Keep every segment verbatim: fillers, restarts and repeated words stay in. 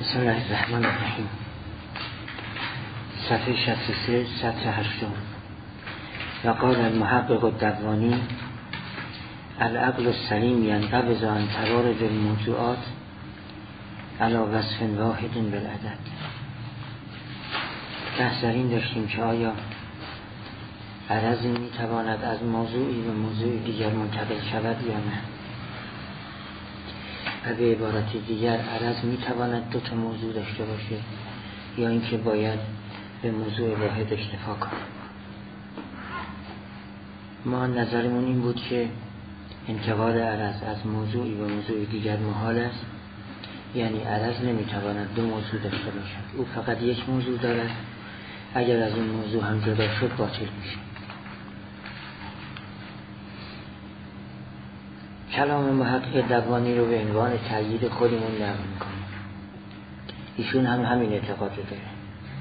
بسم الله الرحمن الرحیم. صفحه شصت و سه، سطر هشتم. و قال المحقق الدبوانی: العقل السلیم ینقبض عن توارد الموضوعات علی وصف واحد بالعدد. بحث در این داشتیم که آیا عرض میتواند از موضوعی به موضوع دیگر منتقل شود یا نه، و به عبارت دیگر عرض میتواند دو تا موضوع داشته باشه یا اینکه باید به موضوع واحد اکتفا کنه. ما نظرمون این بود که انتقال عرض از موضوعی به موضوع دیگر محال است، یعنی عرض نمیتواند دو موضوع داشته باشد، او فقط یک موضوع دارد، اگر از این موضوع هم جدا شد باطل میشه. کلام محقق دبوانی رو به عنوان تأیید خودمون نقل میکنیم. ایشون هم همین اعتقاد رو داره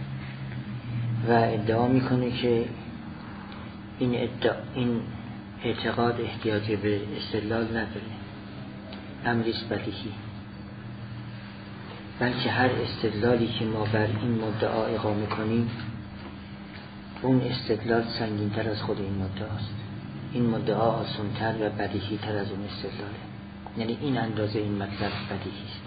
و ادعا میکنه که این, ادعا این اعتقاد احتیاج به استدلال نداره، امریست بدیهی، بلکه هر استدلالی که ما بر این مدعا اقامه کنیم اون استدلال سنگین‌تر از خود این مدعا است. این مدعا آسان‌تر و بدیهی‌تر از اون استدلاله، یعنی این اندازه این مطلب بدیهی است.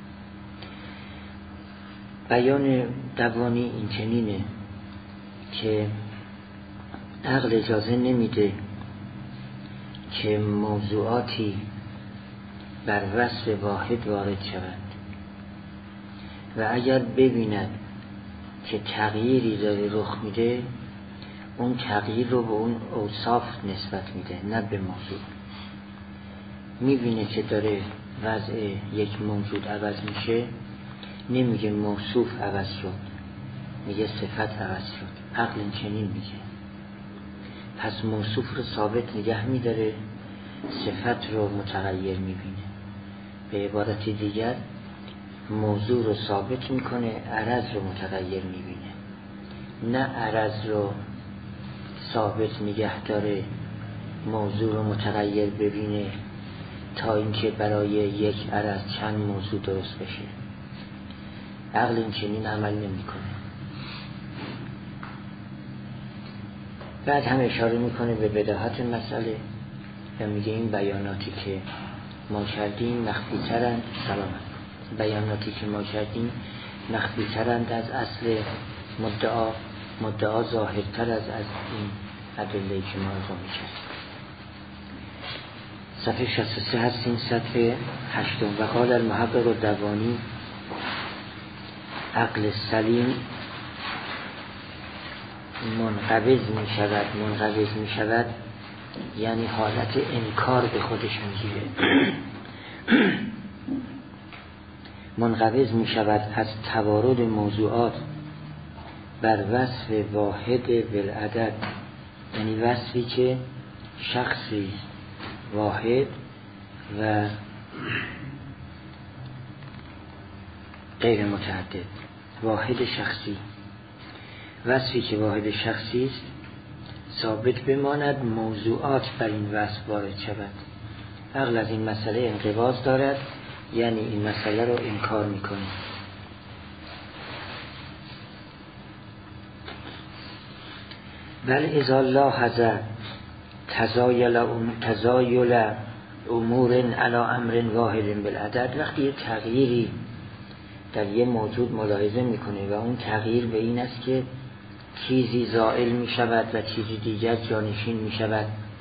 بیان دبوانی این چنینه که عقل اجازه نمیده که موضوعاتی بر وصف واحد وارد شوند و اگر ببیند که تغییری داره رخ میده، اون تغییر رو به اون اوصاف نسبت میده، نه به موضوع. میبینه که داره وضع یک موجود عوض میشه، نمیگه موصوف عوض شد، میگه صفت عوض شد. عقل این چنین میگه. پس موصوف رو ثابت نگه میداره، صفت رو متغیر میبینه. به عبارت دیگر موضوع رو ثابت میکنه، عرض رو متغیر میبینه. نه عرض رو ثابت نگه داره، موضوع رو متغیر ببینه تا اینکه برای یک عرض چند موضوع درست بشه. عقل این چنین عمل نمیکنه. بعد هم اشاره میکنه به بداهت مسئله و میگه این بیاناتی که ما کردیم مخفی ترند سلامت بیاناتی که ما کردیم مخفی ترند از اصل مدعا، مدعا ظاهرتر از از این ادله‌ای که ما اقامه کردیم. صفحه شصت و سه هستیم، سطر هشتم. و قال المحقق الدبوانی: عقل سلیم منقبض می شود. منقبض می شود یعنی حالت انکار به خودش میگیره. منقبض می شود از توارد موضوعات بر وصف واحد بالعدد، یعنی وصفی که شخصی واحد و غیر متعدد. واحد شخصی، وصفی که واحد شخصی است ثابت بماند، موضوعات بر این وصف وارد شود. عقل از این مسئله انقباض دارد، یعنی این مسئله رو انکار میکنه. بل اذا لاحظ تزایل تزایل امور علی امر واحد بالعدد، وقتی یه تغییری در یه موجود ملاحظه میکنه و اون تغییر به این است که چیزی زائل می شود و چیزی دیگر جانشین می شود،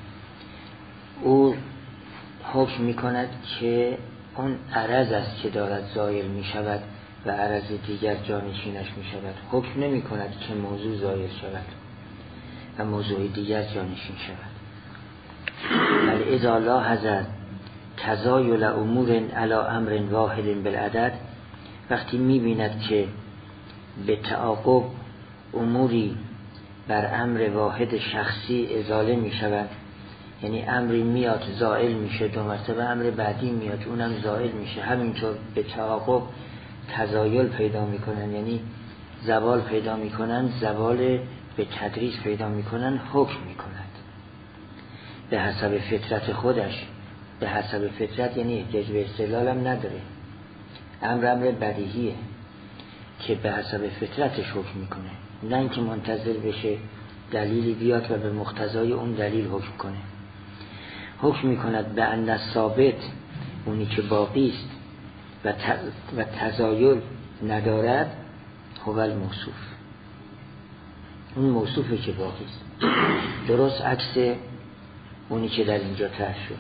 او حکم می کند که اون عرض است که دارد زائل می شود و عرض دیگر جانشینش می شود. حکم نمی کند که موضوع زائل شود و موضوع دیگر جانشین شود. بل اذا لاحظ تزایل امور علی امر واحد بالعدد، وقتی می بیند که به تعاقب اموری بر امر واحد شخصی ازاله می شود، یعنی امری میاد زائل میشه، دو مرتبه امر بعدی میاد اونم زائل میشه، همینطور به تعاقب تزایل پیدا میکنن، یعنی زوال پیدا میکنن، زوال به تدریج پیدا میکنن، حکم میکند به حسب فطرت خودش. به حسب فطرت یعنی احتیاج به استدلال هم نداره، امر امر بدیهیه. که به حسب فطرتش حکم میکنه، نه اینکه منتظر بشه دلیلی بیاد و به مقتضای اون دلیل حکم کنه. حکم میکند به ان ثابت، اونی که باقی است و و تزایل ندارد، هو الموصوف، اون موصوفه که باقی است. درست عکس اونی که در اینجا طرح شد.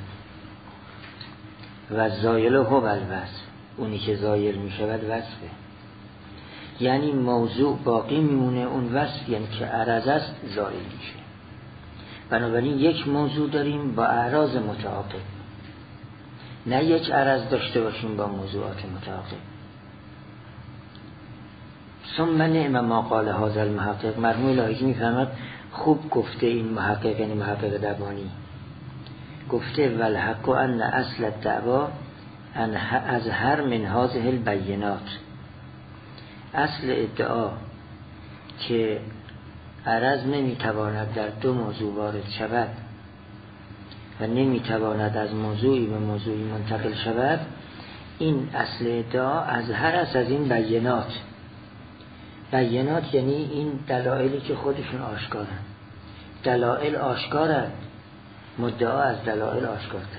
و زایل هو الوصف، اونی که زایل میشود وصفه، یعنی موضوع باقی میمونه، اون وصف یعنی که عرض است زایل میشه. بنابراین یک موضوع داریم با اعراض متعاقب، نه یک عرض داشته باشیم با موضوعات متعاقب. ثم نعم ما قال هذا المحقق، مرحوم لاهیجی میفهمد خوب گفته این محقق، یعنی محقق دبانی گفته والحق ان اصل الدعوا از هر من هذه البینات، اصل ادعا که عرض نمیتواند در دو موضوع وارد شود و نمیتواند از موضوعی به موضوعی منتقل شود، این اصل ادعا از هر از از این بینات. بینات یعنی این دلایلی که خودشون آشکارن، دلایل آشکارن، مدعا از دلایل آشکارتره.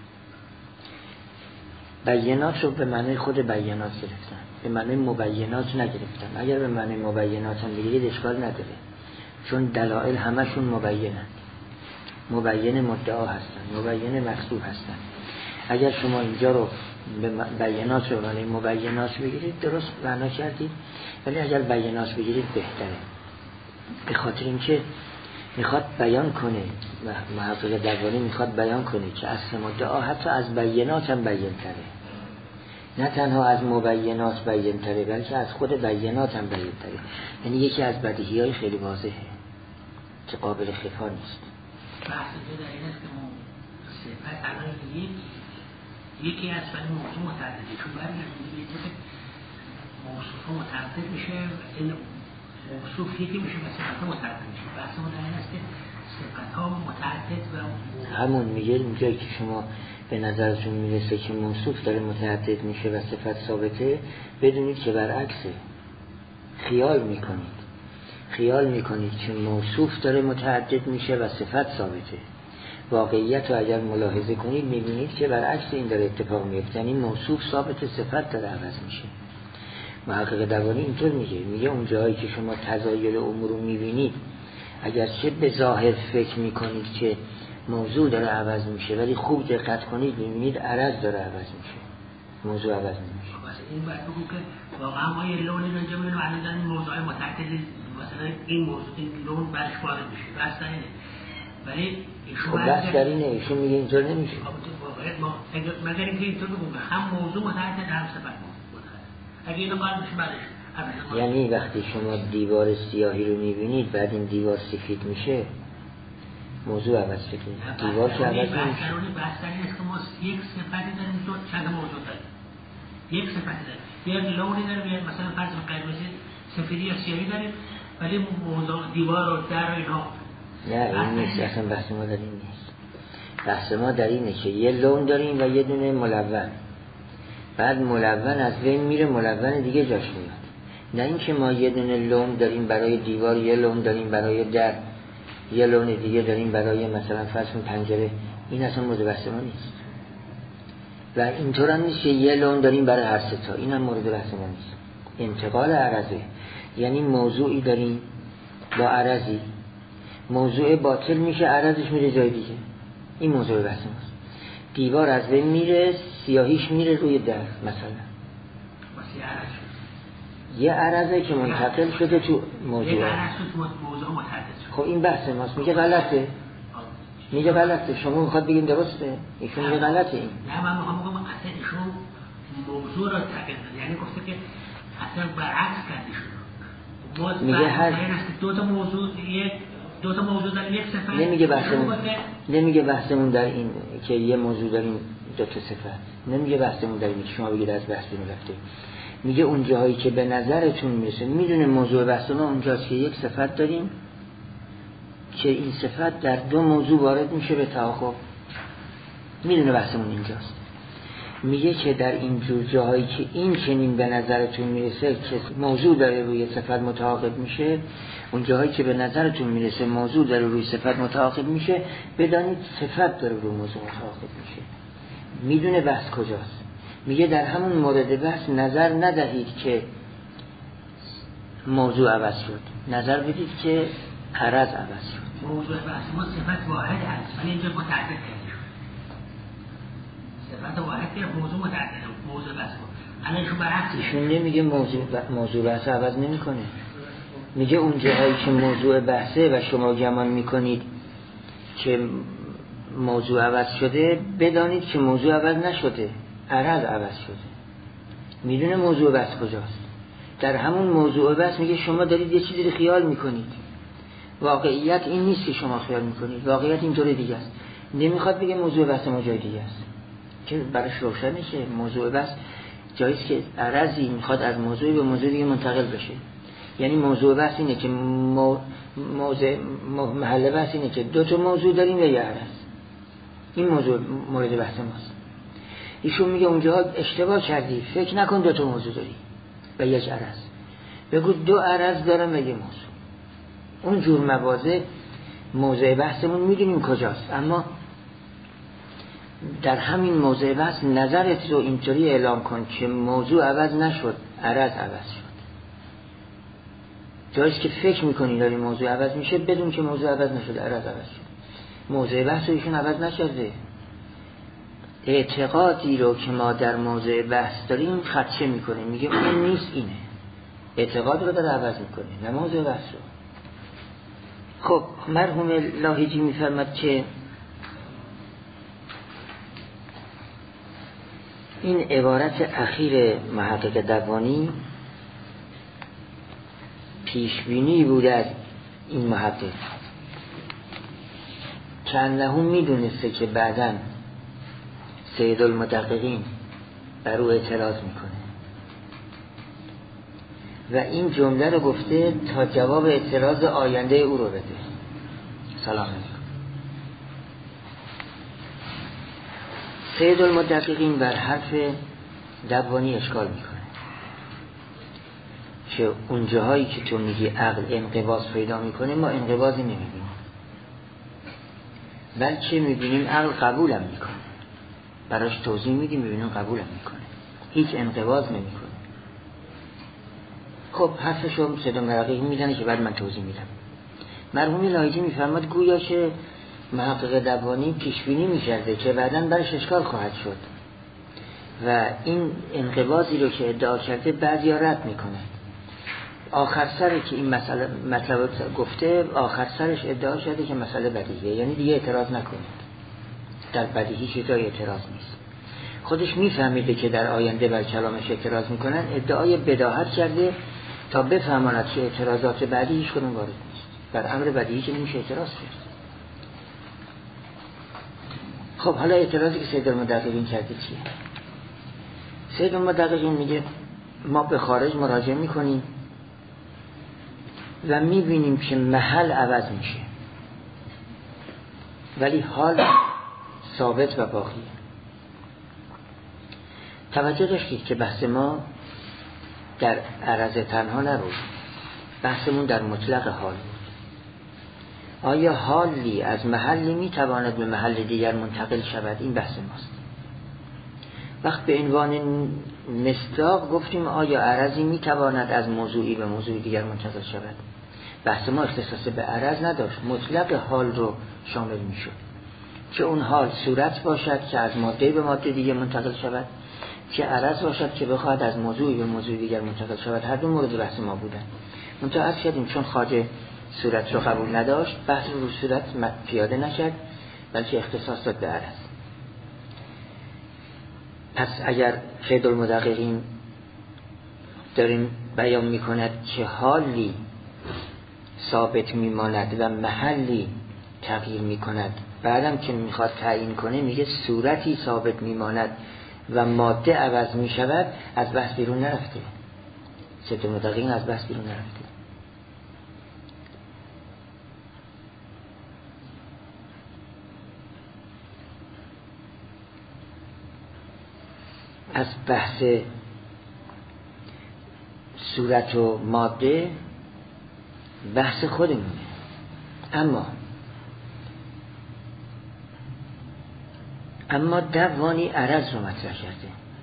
بینات رو به معنی خود بیانات گرفتن، به معنی مبینات نگرفتن. اگر به معنی مبینات هم بگیرید اشکال نداره، چون دلایل همشون مبینند، مبین مدعا هستن، مبین مقصود هستن. اگر شما اینجا رو به بیانات رو معنی مبینات بگیرید درست معنا کردید، ولی اگر بیانات بگیرید بهتره، به خاطر اینکه میخواد بیان کنه و محقق دبانی میخواد بیان کنه که اصل مدعا حتی از بیانات هم بیان تره، نه تنها از مبینات بیان تره بلکه از خود بیانات هم بیان تره. یعنی یکی از بدیهی های خیلی واضحه که قابل خفا نیست. بحث جو در این است که صفت الان یک یکی از ولی موضوع متعدده، چون برگردیم یه طور موصوف متعدد میشه، این موصوف یکی میشه و صفت متعدد میشه. بحث ما در این است که صفت ها متعدد و همون میگه اینجایی که شما به نظرتون میرسه که موصوف داره متعدد میشه و صفت ثابته، بدونید که برعکسه. خیال میکنید خیال میکنید که موصوف داره متعدد میشه و صفت ثابته. واقعیت رو اگر ملاحظه کنید میبینید که برعکس این داره اتفاق میفته، یعنی موصوف ثابت، صفت داره عوض میشه. محقق دبانی اینطور میگه، میگه اون جایی که شما تزایل امور رو میبینید، اگر چه به ظاهر فکر میکنید که موضوع داره عوض میشه، ولی خوب دقت کنید میبینید عرض داره عوض میشه، موضوع عوض نمیشه. این باید بگو که واقعا ما یه لونی رو جمعه رو علیدن این موضوع متعدد، مثلا این موضوع این لون برش وارد میشه، بس در اینه. ولی خب بس در اینه، ایشون میگه اینطور نمیشه. مگر اینکه اینطور بگو که هم موضوع متعدد هم صفت متعدد، اگه اینو قرار میشه بعدش. یعنی وقتی شما دیوار سیاهی رو میبینید بعد این دیوار سفید میشه، موضوع عوض شده. دیوار که عوض نمیشه. بحث در این است که ما یک صفتی داریم، دو چند موضوع داریم. یک صفتی داریم، یک لونی داریم، مثلا فرض قرمز سفیدی یا سیاهی داریم، ولی موضوع دیوار و در و اینها. نه این نیست، اصلا بحث ما در این نیست. بحث ما در اینه که یه لون داریم و یه دونه ملون، بعد ملون از بین میره، ملون دیگه جاش میاد. نه اینکه ما یه دونه لون داریم برای دیوار، یه لون داریم برای در، یه لون دیگه داریم برای مثلا فرض کن پنجره. این اصلا مورد بحث ما نیست. و اینطور هم نیست که یه لون داریم برای هر سه تا، این هم مورد بحث ما نیست. انتقال عرضه، یعنی موضوعی داریم با عرضی، موضوع باطل میشه، عرضش میره جای دیگه. این موضوع بحث ماست. دیوار از بین میره، سیاهیش میره روی در مثلا، یه عرضه که منتقل شده تو موضوع. یه عرض تو موضوع متعدد شد. خب این بحث ماست. میگه غلطه، میگه غلطه. شما میخواد بگین درسته، ایشون میگه غلطه. این نه من میخوام بگم اصلا ایشون موضوع رو تغییر داد، یعنی گفته که اصلا برعکس کردی شد. میگه هر دو تا موضوع یک دو تا موضوع داریم یک صفت. نمیگه بحثمون نمیگه بحثمون در این که یه موضوع داریم دو تا صفت. نمیگه بحثمون در این که شما بگید از بحث میرفته. میگه اون جاهایی که به نظرتون میرسه، میدونه موضوع بحث ما اونجاست که یک صفت داریم که این صفت در دو موضوع وارد میشه به تعاقب. میدونه بحثمون اینجاست. میگه که در این جور جاهایی که این چنین به نظرتون میرسه که موضوع داره روی صفت متعاقب میشه، اون جاهایی که به نظرتون میرسه موضوع داره روی صفت متعاقب میشه، بدانید صفت داره روی موضوع متعاقب میشه. میدونه بحث کجاست. میگه در همون مورد بحث نظر ندهید که موضوع عوض شد، نظر بدید که عرض عوض شد. موضوع بحث ما صفت واحد است ولی اینجا متعدد کرده شد. صفت واحد که موضوع متعدد موضوع بحث ما الان شو برعکس. ایشون نمیگه موضوع ب... موضوع بحث عوض نمیکنه. میگه اون جاهایی که موضوع بحثه و شما گمان میکنید که موضوع عوض شده، بدانید که موضوع عوض نشده، عرض عوض شده. میدونه موضوع بحث کجاست. در همون موضوع بحث میگه شما دارید یه چیزی رو خیال میکنید، واقعیت این نیست که شما خیال میکنید، واقعیت اینطور دیگه است. نمیخواد بگه موضوع بحث ما جای دیگه است، که براش روشنه که موضوع بحث جاییست که عرضی میخواد از موضوع به موضوع دیگه منتقل بشه. یعنی موضوع بحث اینه که مو... موضوع محل بحث اینه که دو تا موضوع داریم و یه عرض. این موضوع مورد بحث ماست. ایشون میگه اونجا اشتباه کردی، فکر نکن دو تا موضوع داری و یک عرض، بگو دو عرض دارم و یه موضوع. اون جور مواضع موضوع بحثمون میدونیم کجاست، اما در همین موضوع بحث نظرت رو اینطوری اعلام کن که موضوع عوض نشد، عرض عوض شد. جاییست که فکر میکنی داری موضوع عوض میشه، بدون که موضوع عوض نشد، عرض عوض شد. موضوع بحث رو ایشون عوض نشده. اعتقادی رو که ما در موضوع بحث داریم خدشه میکنه، میگه اون نیست، اینه. اعتقاد رو داره عوض میکنه، نه موضوع بحث رو. خب مرحوم لاهیجی میفرماد که این عبارت اخیر محقق دبانی پیشبینی بوده از این محقق که انه میدونسته که بعداً سید المدققین بر او اعتراض میکنه و این جمله رو گفته تا جواب اعتراض آینده او رو بده. سلام علیکم. سید المدققین بر حرف دبانی اشکال میکنه که اون جاهایی که تو میگی عقل انقباض پیدا میکنه، ما انقباضی نمیبینیم، بلکه میبینیم عقل قبولم میکنه، براش توضیح میدیم میبینیم قبولم میکنه، هیچ انقباض نمیکنه. خب حرفشو سید المدققین میزنه که بعد من توضیح میدم. مرحوم لاهیجی میفرماد گویا که محقق دبانی پیشبینی میکرده که بعداً برش اشکال خواهد شد و این انقباضی رو که ادعا کرده بعضی ها رد میکنه. آخر سر که این مسئله مطلب گفته، آخر سرش ادعا شده که مسئله بدیهیه، یعنی دیگه اعتراض نکنید، در بدیهی چیزای اعتراض نیست. خودش میفهمیده که در آینده بر کلامش اعتراض میکنن، ادعای بداهت کرده تا بفهماند که اعتراضات بعدی هیچ کدوم وارد نیست. در امر بدیهی که نمیشه اعتراض کرد. خب حالا اعتراضی که سید المدققین کرده چیه؟ سید المدققین میگه ما به خارج مراجعه میکنیم و میبینیم که محل عوض میشه ولی حال ثابت و باقیه. توجه داشتید که بحث ما در عرض تنها نبود، بحثمون در مطلق حال بود. آیا حالی از محلی میتواند به محل دیگر منتقل شود؟ این بحث ماست. وقت به عنوان مصداق گفتیم آیا عرضی میتواند از موضوعی به موضوع دیگر منتقل شود؟ بحث ما اختصاص به عرض نداشت، مطلق حال رو شامل میشد که اون حال صورت باشد که از ماده به ماده دیگر منتقل شود، که عرض باشد که بخواهد از موضوعی به موضوع دیگر منتقل شود. هر دو مورد بحث ما بودن. منتها عرض کردیم چون خواجه صورت رو قبول نداشت، بحث رو رو صورت پیاده نکرد، بلکه اختصاص داد به عرض. پس اگر سید المدققین داریم بیان میکند که حالی ثابت میماند و محلی تغییر میکند، بعدم که میخواد تعیین کنه میگه صورتی ثابت میماند و ماده عوض میشود، از بحث بیرون نرفته. سید المدققین از بحث بیرون نرفته. پس بحث صورت و ماده بحث خودمونه. اما اما دوانی عرض رو مطرح کرده،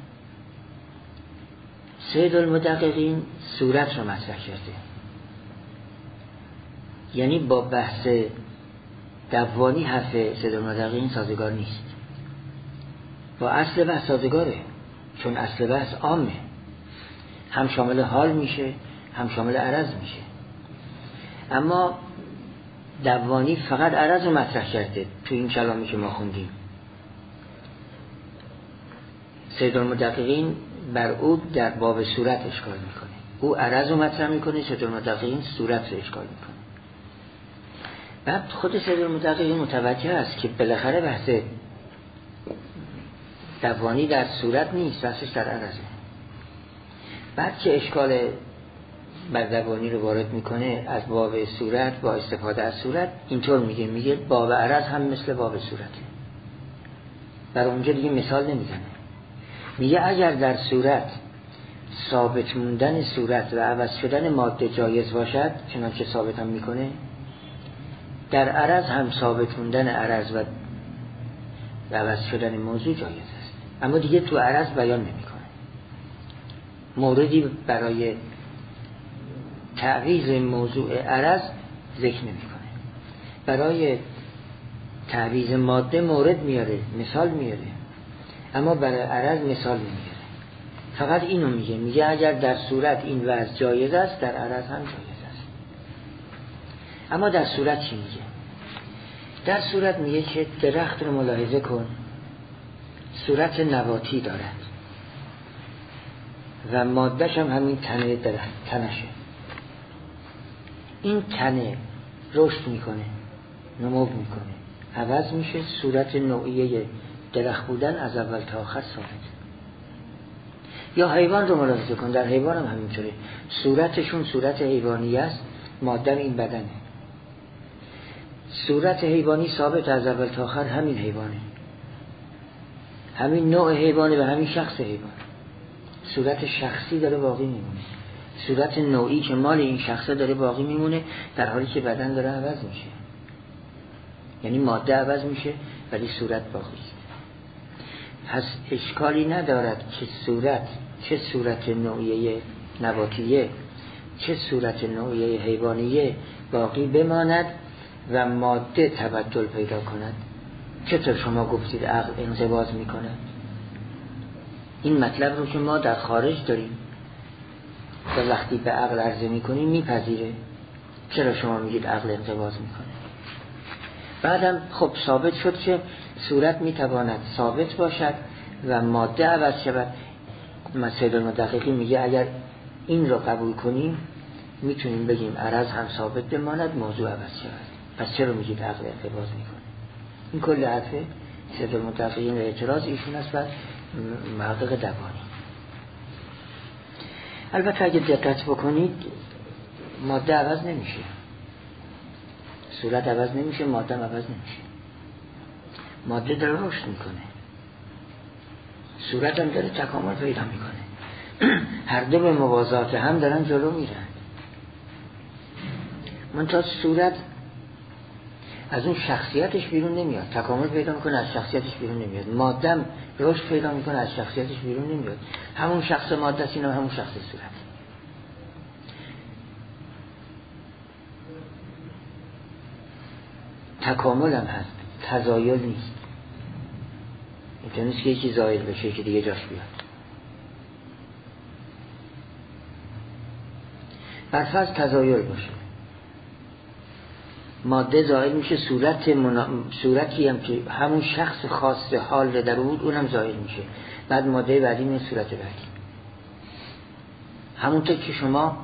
سید المدققین صورت رو مطرح کرده. یعنی با بحث دوانی حرف سید المدققین سازگار نیست، با اصل بحث سازگاره، چون اصل بحث عامه، هم شامل حال میشه هم شامل عرض میشه. اما دوانی فقط عرض رو مطرح کرده تو این کلامی که ما خوندیم. سید المدققین بر او در باب صورت اشکال میکنه، او عرض رو مطرح میکنه، سید المدققین صورت رو اشکال میکنه. بعد خود سید المدققین متوجه است که بالاخره بحث دوانی در صورت نیست، بحثش در عرضه. بعد که اشکال بر دوانی رو وارد میکنه از باب صورت با استفاده از صورت، اینطور میگه میگه باب عرض هم مثل باب صورته. بر اونجا دیگه مثال نمیزنه، میگه اگر در صورت ثابت موندن صورت و عوض شدن ماده جایز باشد، چنانچه ثابت هم میکنه، در عرض هم ثابت موندن عرض و عوض شدن موضوع جایز است. اما دیگه تو عرض بیان نمیکنه، موردی برای تعویض موضوع عرض ذکر نمیکنه. برای تعویض ماده مورد میاره، مثال میاره، اما برای عرض مثال نمیاره. فقط اینو میگه، میگه اگر در صورت این وضع جایز است، در عرض هم جایز است. اما در صورت چی میگه؟ در صورت میگه که درخت رو ملاحظه کن، صورت نباتی دارد و مادهش هم همین تنه درخت، تنشه. این تنه رشد میکنه، نمو میکنه، عوض میشه، صورت نوعیه درخت بودن از اول تا آخر ثابت. یا حیوان رو ملاحظه کن، در حیوان هم همینطوره، صورتشون صورت حیوانی است، ماده این بدنه. صورت حیوانی ثابت از اول تا آخر همین حیوانه، همین نوع حیوانه و همین شخص حیوان. صورت شخصی داره باقی میمونه، صورت نوعی که مال این شخصه داره باقی میمونه، در حالی که بدن داره عوض میشه. یعنی ماده عوض میشه ولی صورت باقی است. پس اشکالی ندارد که صورت، چه صورت نوعیه نباتیه چه صورت نوعیه حیوانیه، باقی بماند و ماده تبدل پیدا کند. چطور شما گفتید عقل انضباط میکند؟ این مطلب رو که ما در خارج داریم و وقتی به عقل عرضه میکنیم میپذیره. چرا شما میگید عقل انضباط میکنه؟ بعدم خب ثابت شد که صورت میتواند ثابت باشد و ماده عوض شود. سید المدققین میگه اگر این رو قبول کنیم میتونیم بگیم عرض هم ثابت بماند، موضوع عوض شود. پس چرا میگید عقل انضباط میکنه؟ این کل حرفه سید المدققین اعتراض ایشون است و محقق دوانی. البته اگه دقت بکنید ماده عوض نمیشه، صورت عوض نمیشه، ماده عوض نمیشه. ماده داره رشد میکنه، صورت هم داره تکامل پیدا میکنه. هر دو به موازات هم دارن جلو میرن. منتها صورت از اون شخصیتش بیرون نمیاد، تکامل پیدا میکنه از شخصیتش بیرون نمیاد. ماده هم رشد پیدا میکنه از شخصیتش بیرون نمیاد. همون شخص ماده است، اینم همون شخص صورت. تکامل هم هست، تزایل نیست. اینطور نیست که یکی زایل بشه که دیگه جاش بیاد. برفرض تزایل باشه، ماده زایل میشه، صورت منا... صورتی هم که همون شخص خاص حال در بود اونم زایل میشه. بعد ماده بعدی میاد صورت بعدی. همونطور که شما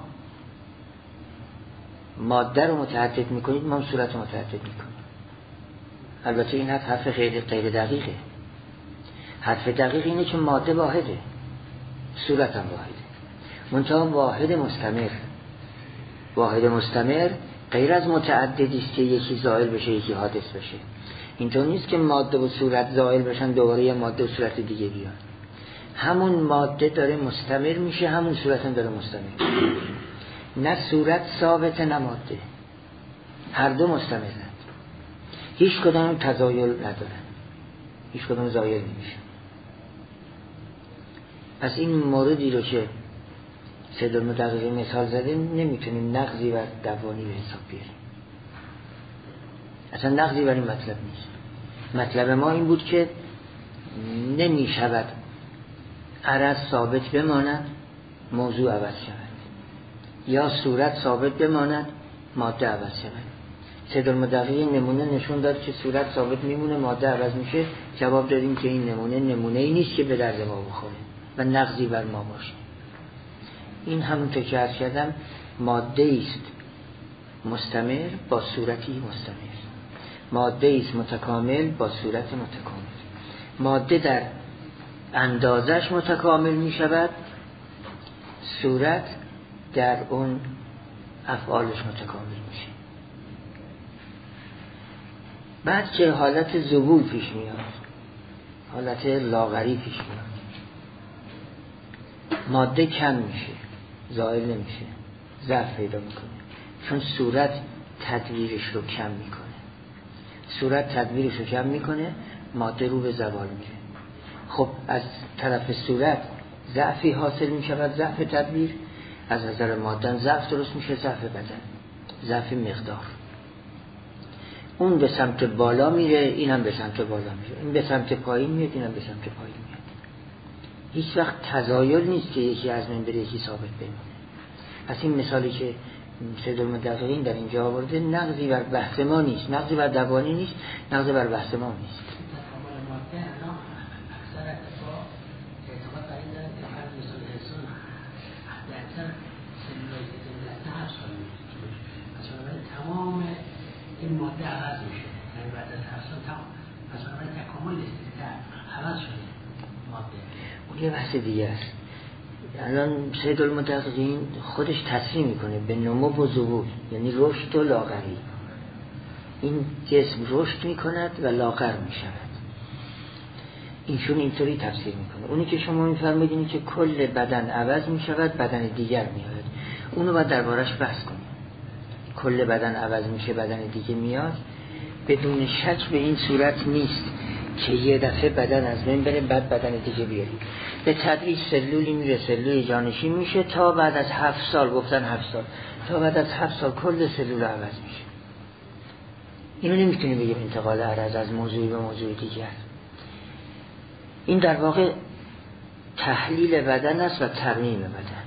ماده رو متعدد میکنید ما هم صورت رو متعدد میکنیم. البته این حرف حرف غیر غیر دقیقه. حرف دقیق اینه که ماده واحده، صورت هم واحده، منتها واحد مستمر. واحد مستمر غیر از متعددی است که یکی زائل بشه یکی حادث بشه. اینطور نیست که ماده و صورت زائل بشن دوباره یه ماده و صورت دیگه بیان. همون ماده داره مستمر میشه، همون صورت هم داره مستمر میشه. نه صورت ثابت نه ماده، هر دو مستمرن، هیچ کدام تزایل ندارن، هیچ کدام زایل نمیشه. پس این موردی رو که سید المدققی مثال زده نمیتونیم نقضی بر دوانی به حساب بیاریم، اصلا نقضی بر این مطلب نیست. مطلب ما این بود که نمیشود عرض ثابت بماند موضوع عوض شود، یا صورت ثابت بماند ماده عوض شود. سید المدققی نمونه نشون داد که صورت ثابت میمونه ماده عوض میشه. جواب دادیم که این نمونه نمونه ای نیست که به درد ما بخوره و نقضی بر ما باشه. این همونطور که عرض کردم ماده است مستمر با صورتی مستمر، ماده است متکامل با صورت متکامل. ماده در اندازش متکامل می شود، صورت در اون افعالش متکامل میشه. بعد که حالت ذبول پیش میاد، حالت لاغری پیش میاد، ماده کم میشه، زائل نمیشه، ضعف پیدا میکنه، چون صورت تدویرش رو کم میکنه. صورت تدویرش رو کم میکنه، ماده رو به زوال میره. خب از طرف صورت ضعفی حاصل میشود، ضعف تدویر. از نظر ماده ضعف درست میشه، ضعف بدن، ضعف مقدار. اون به سمت بالا میره، اینم به سمت بالا میره، این به سمت پایین میاد، اینم به سمت پایین میاد. هیچ وقت تزایل نیست که یکی از من بره یکی ثابت بمونه. پس این مثالی که سید المدققین در اینجا آورده نقضی بر بحث ما نیست، نقضی بر دوانی نیست، نقضی بر بحث ما نیست. تمام این ماده عوض میشه، یعنی بعد از هفت سال تمام مثلا تکامل استیتر عوض شده ماده. اون یه بحث دیگه است. الان سید المدققین خودش تصریح میکنه به نمو و ظهور، یعنی رشد و لاغری. این جسم رشد میکند و لاغر میشود، اینشون اینطوری تفسیر میکنه. اونی که شما میفرمایید اینه که کل بدن عوض میشود، بدن دیگر میاد. اونو باید دربارش بحث کنیم. کل بدن عوض میشه، بدن دیگه میاد. بدون شک به این صورت نیست که یه دفعه بدن از بین بره بعد بدن دیگه بیاری. به تدریج سلولی میره، سلول جانشین میشه تا بعد از هفت سال، گفتن هفت سال، تا بعد از هفت سال کل سلول عوض میشه. اینو نمیتونیم بگیم انتقال عرض از موضوعی به موضوع دیگر. این در واقع تحلیل بدن است و ترمیم بدن.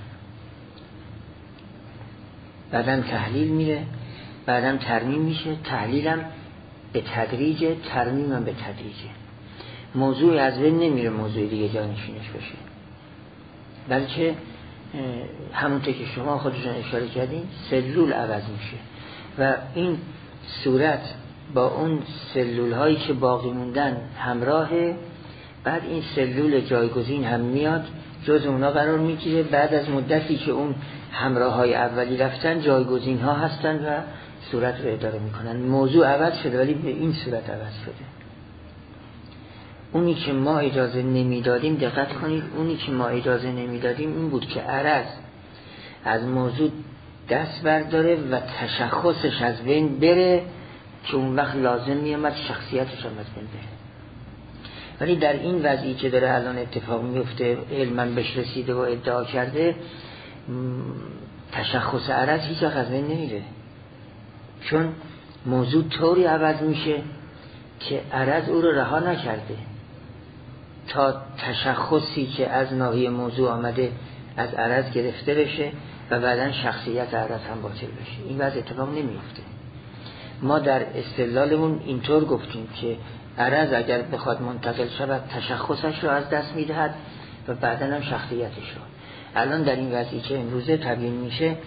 بدن تحلیل میره، بعدم ترمیم میشه. تحلیلم به تدریج، ترمیمم به تدریجه. موضوع از بین نمیره موضوع دیگه جانشینش بشه، بلکه همونطور که شما خودشون اشاره کردین سلول عوض میشه و این صورت با اون سلول هایی که باقی موندن همراهه. بعد این سلول جایگزین هم میاد جز اونا قرار میگیره. بعد از مدتی که اون همراه های اولی رفتن، جایگزین ها هستن و صورت رو اداره میکنن. موضوع عوض شده ولی به این صورت عوض شده. اونی که ما اجازه نمیدادیم، دقت کنید، اونی که ما اجازه نمیدادیم این بود که عرض از موضوع دست برداره و تشخصش از بین بره، که اون وقت لازم میامد شخصیتش هم از بین بره. ولی در این وضعی که داره الان اتفاق میفته، علما بهش رسیده و ادعا کرده، تشخص عرض هیچ وقت از بین نمیره، چون موضوع طوری عوض میشه که عرض او رو رها نکرده تا تشخصی که از ناحیه موضوع آمده از عرض گرفته بشه و بعداً شخصیت عرض هم باطل بشه. این وضع اتفاق نمیفته. ما در استدلالمون اینطور گفتیم که عرض اگر بخواد منتقل شود تشخصش رو از دست میدهد و بعداً هم شخصیتش رو. الان در این وضعی که امروزه تبیین میشه،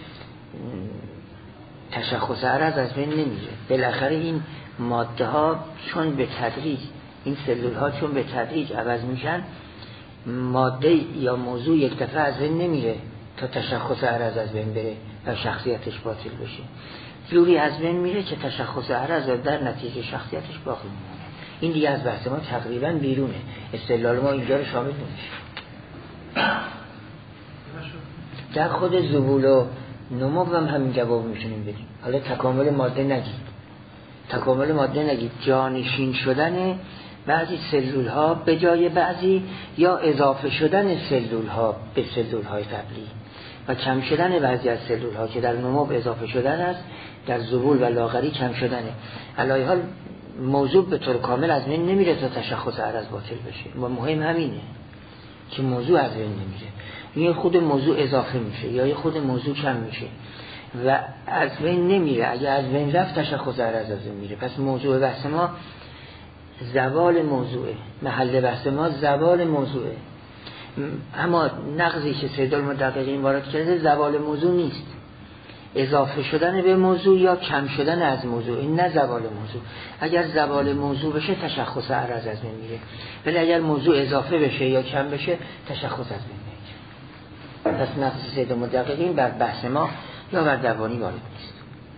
تشخص عرض از بین نمیره. بالاخره این ماده ها چون به تدریج، این سلول ها چون به تدریج عوض میشن، ماده یا موضوع یک دفعه از بین نمیره تا تشخص عرض از بین بره و شخصیتش باطل بشه. جوری از بین میره که تشخص عرض در نتیجه شخصیتش باقی میمونه. این دیگه از بحث ما تقریبا بیرونه. استدلال ما اینجا رو شامل نمیشه. در خود ذبول و نمو هم همین جواب میتونیم بدیم. حالا تکامل ماده نگید، تکامل ماده نگید، جانشین شدن بعضی سلول ها به جای بعضی، یا اضافه شدن سلول ها به سلول های قبلی و کم شدن بعضی از سلول ها که در نمو اضافه شدن است، در ذبول و لاغری کم شدنه. علی حال موضوع به طور کامل از بین نمیره تا تشخص عرض باطل بشه و مهم همینه که موضوع از بین نمیره، یه خود موضوع اضافه میشه یا یه خود موضوع کم میشه و از بین نمیره. اگه از بین رفت تشخص عرض از بین میره. پس موضوع بحث ما زوال موضوعه، محل بحث ما زوال موضوعه. اما نقضی که سید المدققین وارد کرده زوال موضوع نیست، اضافه شدن به موضوع یا کم شدن از موضوع، این نه زوال موضوع. اگر زوال موضوع بشه تشخص عرض از بین میره، ولی اگر موضوع اضافه بشه یا کم بشه تشخص از بین میره. پس نقض سید المدققین بر بحث ما یا بر دوانی وارد نیست.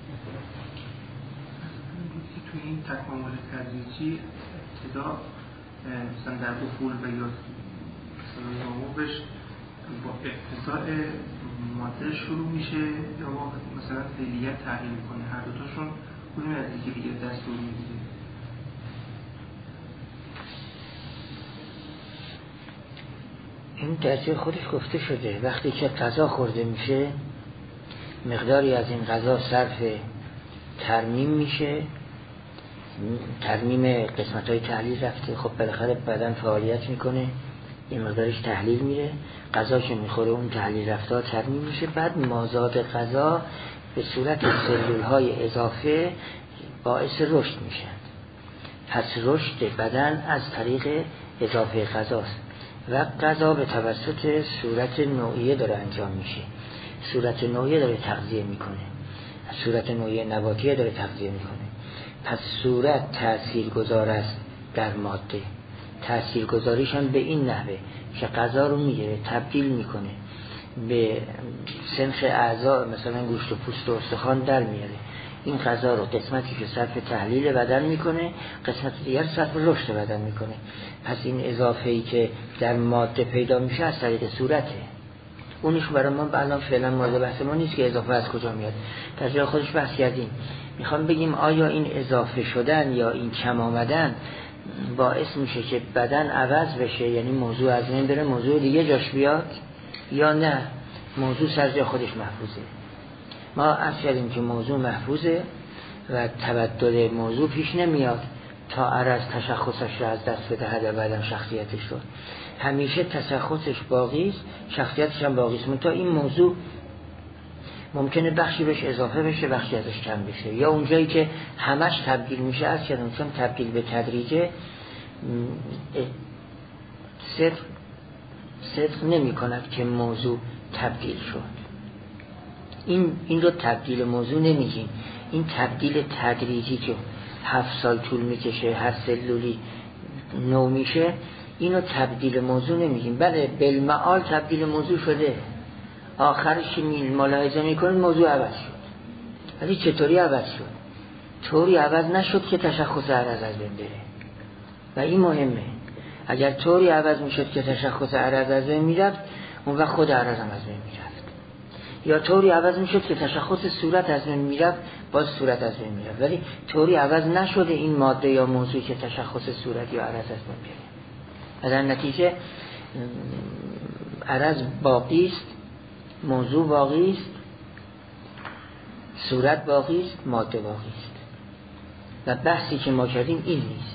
توی این تکامل تدریجی ابتدا مثلا در افول و یا مثلا نموش با اقتصاد ماده شروع میشه یا مثلا فعلیت تغییر میکنه؟ هر دوتاشون کدوم از دیگه دیگه دستور میده؟ این درجه خودش گفته شده. وقتی که غذا خورده میشه مقداری از این غذا صرف ترمیم میشه، ترمیم قسمت های تحلیل رفته، خب بالاخره بدن فعالیت میکنه، یه مقدارش تحلیل میره، غذا که میخوره اون تحلیل رفته ترمیم میشه، بعد مازاد غذا به صورت سلول های اضافه باعث رشد میشن. پس رشد بدن از طریق اضافه غذاست و غذا به توسط صورت نوعیه داره انجام میشه. صورت نوعیه داره تغذیه میکنه، صورت نوعیه نباتیه داره تغذیه میکنه. پس صورت تأثیرگذار است در ماده. تأثیرگذاریش هم به این نحوه که غذا رو میگیره تبدیل میکنه به سنخ اعضا، مثلا گوشت و پوست و استخوان در میاره. این غذا رو قسمتی که صرف تحلیل بدن میکنه، قسمت دیگر صرف رشد بدن میکنه. پس این اضافه‌ای که در ماده پیدا میشه از طریق صورته. اونش برای ما الان فعلا مورد بحث ما نیست که اضافه از کجا میاد، در جای خودش بحث کردیم. میخوام بگیم آیا این اضافه شدن یا این کم آمدن باعث میشه که بدن عوض بشه، یعنی موضوع از بین بره موضوع دیگه جاش بیاد، یا نه موضوع سر جای خودش محفوظه؟ ما عرض کردیم که موضوع محفوظه و تبدل موضوع پیش نمیاد تا عرض تشخصش رو از دست بده و بعدم شخصیتش رو. همیشه تشخصش باقی است، شخصیتش هم باقی است، منتها این موضوع ممکنه بخشی بهش اضافه بشه، بخشی ازش کم بشه، یا اونجایی که همش تبدیل میشه از کردم چون تبدیل به تدریجه صدق صدق نمی کند که موضوع تبدیل شد. این این رو تبدیل موضوع نمیگیم، این تبدیل تدریجی که هفت سال طول میکشه، هر سلولی نو میشه، اینو تبدیل موضوع نمیگیم. بله بالمعال تبدیل موضوع شده، آخرش که ملاحظه میکنید موضوع عوض شد، ولی چطوری عوض شد؟ طوری عوض نشد که تشخص عرض از بین بره و این مهمه. اگر طوری عوض میشد که تشخص عرض از بین میرفت، اون وقت خود عرض هم از بین میرفت. یا طوری عوض میشد که تشخص صورت از بین میرفت، باز صورت از بین میرفت، ولی طوری عوض نشده این ماده یا موضوعی که تشخص صورت یا عرض از بین بره. و در نتیجه عرض باقی است، موضوع باقی است، صورت باقی است، ماده باقی است. و بحثی که ما کردیم این نیست.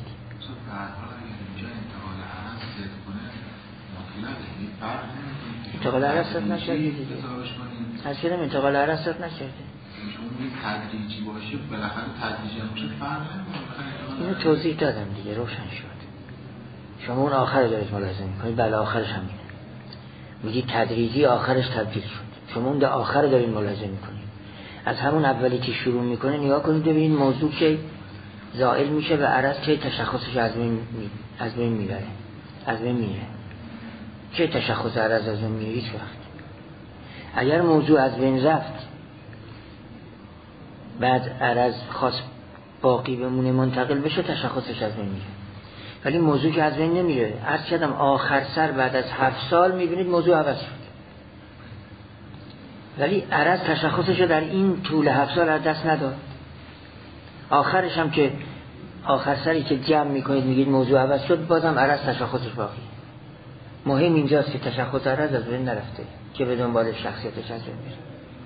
انتقال عرض صد نشده دیگه. از کلم انتقال عرض صد نشده. این تدریجی باشه بالاخره تدریجی هم باشه فرق نمیکنه. اینو توضیح دادم دیگه، روشن شد. شما اون آخر دارید ملاحظه میکنید، بله آخرش همینه. میگی تدریجی آخرش تبدیل شد، شما اون در آخر دارید ملاحظه میکنید. از همون اولی که شروع میکنه نگاه کنید ببینید موضوع که زائل میشه و عرض که تشخصش از بین می... از بین میبره، از بین میره. چه تشخص عرض از بین میره؟ هیچ وقت. اگر موضوع از بین رفت بعد عرض خاص باقی بمونه منتقل بشه، تشخصش از بین میره. ولی موضوع که از بین نمیره. عرض کردم آخر سر بعد از هفت سال میبینید موضوع عوض شد، ولی عرض تشخصش در این طول هفت سال از دست نداد. آخرش هم که آخر سری که جمع میکنید میگید موضوع عوض شد، بازم عرض تشخصش باقی. مهم اینجاست که تشخص عرض از بین نرفته، که به دنبال شخصیتش از بین میره.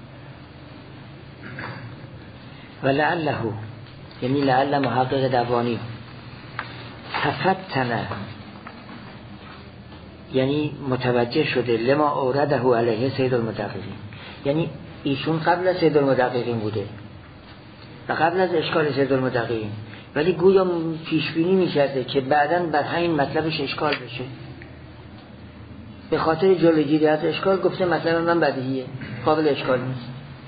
و لعله، یعنی لعل محقق دوانی، تفتنه، یعنی متوجه شده، لما اورده علیه سید المدققین، یعنی ایشون قبل از سید المدققین بوده و قبل از اشکال سید المدققین، ولی گویا پیشبینی میکرده که بعداً بر همین مطلبش اشکال بشه. به خاطر جلوگیری از اشکال گفته مطلب من بدیهیه، قابل اشکال نیست.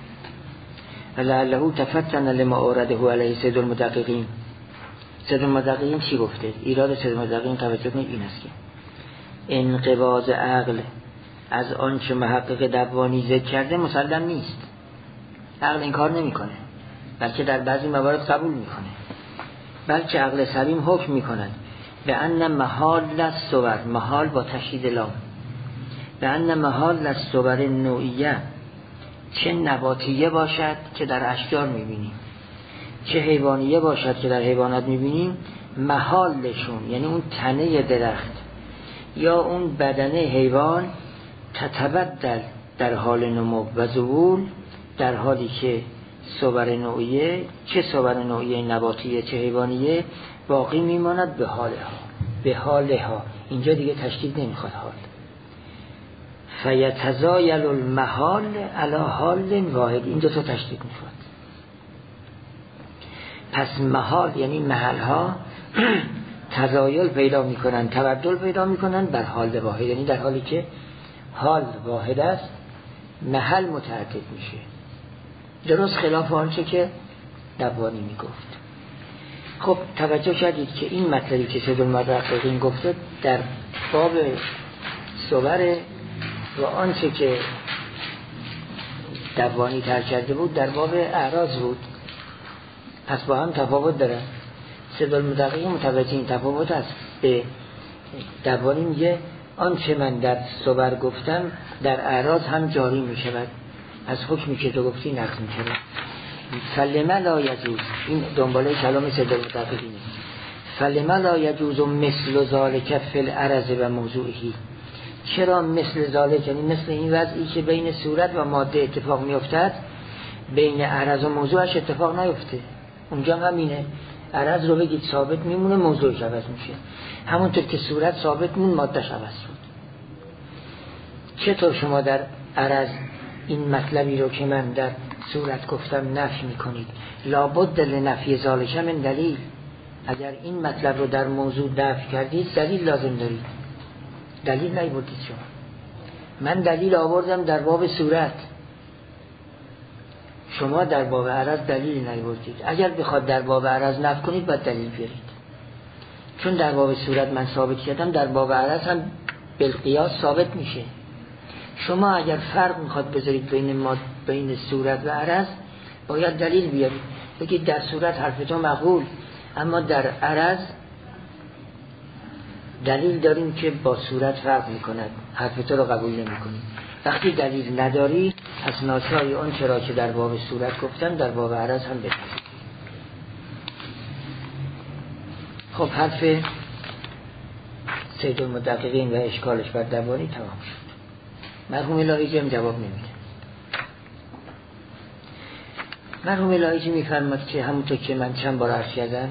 لعله تفتن لما اورده علیه سید المدققین. سید المدققین چی گفته؟ ایراد سید المدققین توجه کنید این است که انقباض عقل از آنچه محقق دوانی ذکر کرده مسلم نیست. عقل این کار نمیکنه، بلکه در بعضی موارد قبول میکنه، بلکه عقل سلیم حکم میکند به ان محال الصور، محال با تشدید لام، به ان محال الصور نوعیه، چه نباتیه باشد که در اشجار میبینیم، چه حیوانیه باشد که در حیوانات میبینیم، محالشون یعنی اون تنه درخت یا اون بدنه حیوان تتبدل در حال نمو و ظهور، در حالی که صور نوعیه، چه صور نوعیه نباتیه چه حیوانیه، باقی میماند به حالها، به حالها. اینجا دیگه تشدید نمیخواد حال. فیتزایل المحال علی حال واحد، این دو تا تشدید میخواد. پس محال یعنی محلها تزایل پیدا میکنن، تبدل پیدا میکنن بر حال واحد، یعنی در حالی که حال واحد است محل متعدد میشه. درست خلاف آنچه که دوانی میگفت. خب توجه کردید که این مطلبی که سید المدققین گفته در باب صور و آنچه که دوانی تر کرده بود در باب اعراض بود، پس با هم تفاوت داره. سید المدققین متوجه این تفاوت است. به دوانی میگه آنچه من در صور گفتم در اعراض هم جاری میشود، از حکمی که تو گفتی نقض میشود. فلما لا یجوز، این دنباله کلام سید المدققینه، فلما لا یجوز مثل ذالک فی العرض و موضوعی، چرا مثل ذالک، یعنی مثل این وضعی که بین صورت و ماده اتفاق میافتد بین عرض و موضوعش اتفاق نیفته. اونجا همینه، عرض رو بگید ثابت میمونه، موضوعش عوض میشه، همونطور که صورت ثابت مون مادهش عوض شد. چطور شما در عرض این مطلبی رو که من در صورت گفتم نفی میکنید؟ لابد لنفی ذالک من دلیل. اگر این مطلب رو در موضوع نفی کردید دلیل لازم دارید. دلیل نیاوردید شما. من دلیل آوردم در باب صورت، شما در باب عرض دلیل نیاوردید. اگر بخواد در باب عرض نفی کنید باید دلیل بیارید، چون در باب صورت من ثابت کردم، در باب عرض هم بالقیاس ثابت میشه. شما اگر فرق میخواد بذارید بین ما بین صورت و عرض باید دلیل بیارید، بگید در صورت حرف تو مقبول، اما در عرض دلیل داریم که با صورت فرق میکند، حرف تو رو قبول نمیکنیم. وقتی دلیل نداری از ناچاری اون چرا که در باب صورت گفتم در باب عرض هم بپذیرید. خب حرف سید المدققین و اشکالش بر دوانی تمام شد. مرحوم الهیجی هم جواب نمیده. مرحوم الهیجی میفرماد که همونطور که من چند بار عرض کردم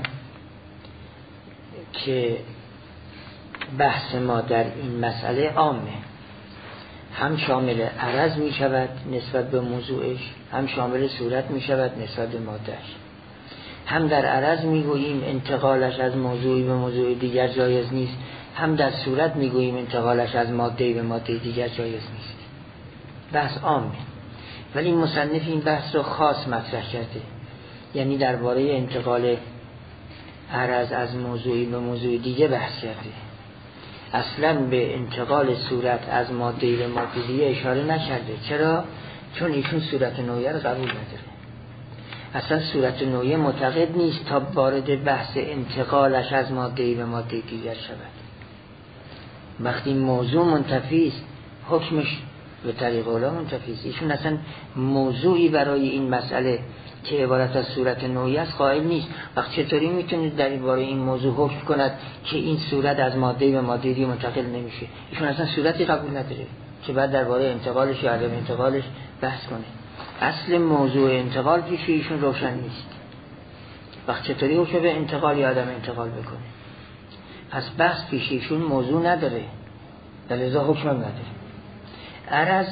که بحث ما در این مسئله عامه، هم شامل عرض می شود نسبت به موضوعش، هم شامل صورت می شود نسبت به مادهش. هم در عرض می گوییم انتقالش از موضوعی به موضوع دیگر جایز نیست، هم در صورت می گوییم انتقالش از مادهی به ماده دیگر جایز نیست. بحث عامه، ولی مصنف این بحث رو خاص مطرح کرده، یعنی درباره انتقال عرض از موضوعی به موضوع دیگه بحث کرده. اصلا به انتقال صورت از ماده به ماده دیگه اشاره نکرده. چرا؟ چون ایشون صورت نوعیه رو قبول نداره. اصلا صورت نوعی معتقد نیست تا وارد بحث انتقالش از ماده به ماده دیگر شود. وقتی موضوع منتفی است حکمش به طریق اولی منتفی است. ایشون اصلا موضوعی برای این مسئله که عبارت از صورت نوعی است قائل نیست. وقت چطوری میتونید در باره این موضوع حکم کند که این صورت از ماده به ماده دیگه منتقل نمیشه؟ ایشون اصلا صورتی قبول نداره که بعد درباره انتقالش یا عدم انتقالش بحث کنه. اصل موضوع انتقال پیش ایشون روشن نیست. وقت چطوری حکم به انتقال یا عدم انتقال بکنه؟ پس بحث پیش ایشون موضوع نداره، در لذا حکم هم نداره. عرض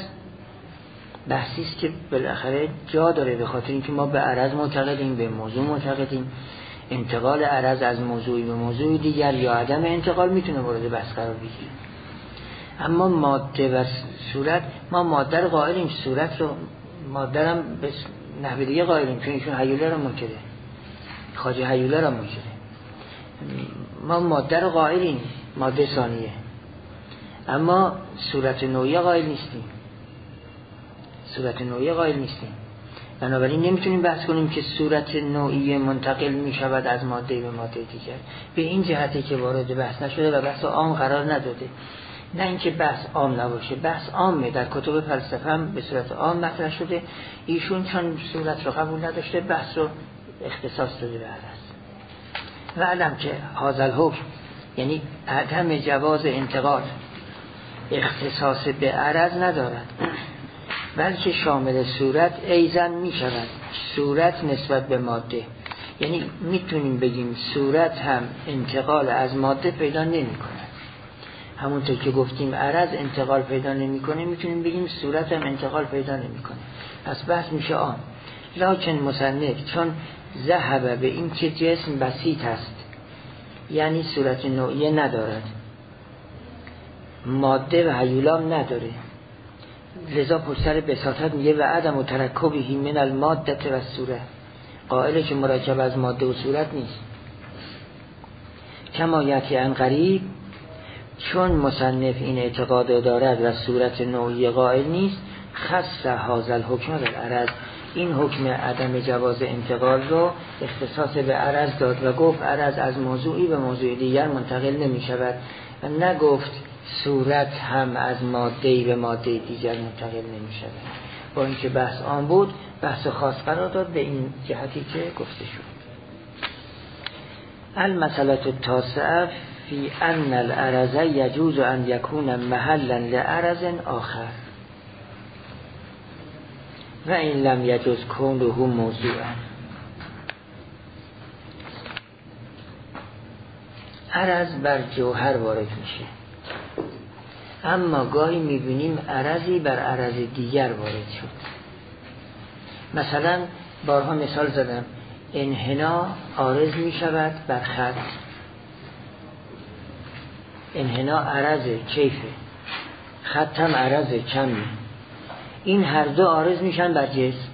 بحثی است که بالاخره جا داره، به خاطر اینکه ما به عرض معتقدیم، به موضوع معتقدیم. انتقال عرض از موضوعی به موضوع دیگر یا عدم انتقال میتونه مورد بحث قرار بگیره. اما ماده و صورت، ما ماده رو قائلیم، صورت رو ماده هم به نحوه دیگه قائلیم، چون ایشون هیوله رو منکره، خواجه هیوله رو منکره. ما ماده رو قائلیم، ماده ثانیه، اما صورت نوعی قائل نیستیم. صورت نوعی قائل نیستیم. بنابراین نمیتونیم بحث کنیم که صورت نوعی منتقل میشود از ماده به ماده دیگر. به این جهتی که وارد بحث نشده و بحث عام قرار نداده. نه اینکه بحث عام نباشه، بحث عامه، در کتب فلسفه هم به صورت عام مطرح شده. ایشون چون صورت رو قبول نداشته بحث رو اختصاص داده به عرض. و علم که هذا الحکم یعنی عدم جواز انتقال اختصاص به عرض ندارد، بلکه شامل صورت ایزن می شود. صورت نسبت به ماده، یعنی میتونیم بگیم صورت هم انتقال از ماده پیدا نمی کند. همونطور که گفتیم عرض انتقال پیدا نمی کنه، میتونیم بگیم صورت هم انتقال پیدا نمی کنه. پس بحث میشه آن. لکن مصنف چون ذهب به این که جسم بسیط است، یعنی صورت نوعی ندارد، ماده و هیولام نداره، لذا پشتر بساطت میگه و عدم و ترکبی من المادت و صورت، قائله که مرکب از ماده و صورت نیست. کما یکی ان قریب، چون مصنف این اعتقاد دارد و صورت نوعی قائل نیست، خص هذا الحکم بالعرض، این حکم عدم جواز انتقال رو اختصاص به عرض داد و گفت عرض از موضوعی به موضوع دیگر منتقل نمی شود و نگفت صورت هم از ماده‌ای به ماده دیگر منتقل نمی شود. با اینکه بحث آن بود، بحث خاص قرار داد به این جهتی که گفته شد. المسئله التاسعه فی ان العرض یجوز ان یکون محلا لعرض آخر و این لم یجوز کونه موضوعا. عرض بر جوهر وارد میشه، اما گاهی میبینیم عرضی بر عرض دیگر وارد شد. مثلا بارها مثال زدم، انحنا عارض میشود بر خط، انحنا عرض کیفه، خط هم عرض کمی، این هر دو عارض میشن بر جسم.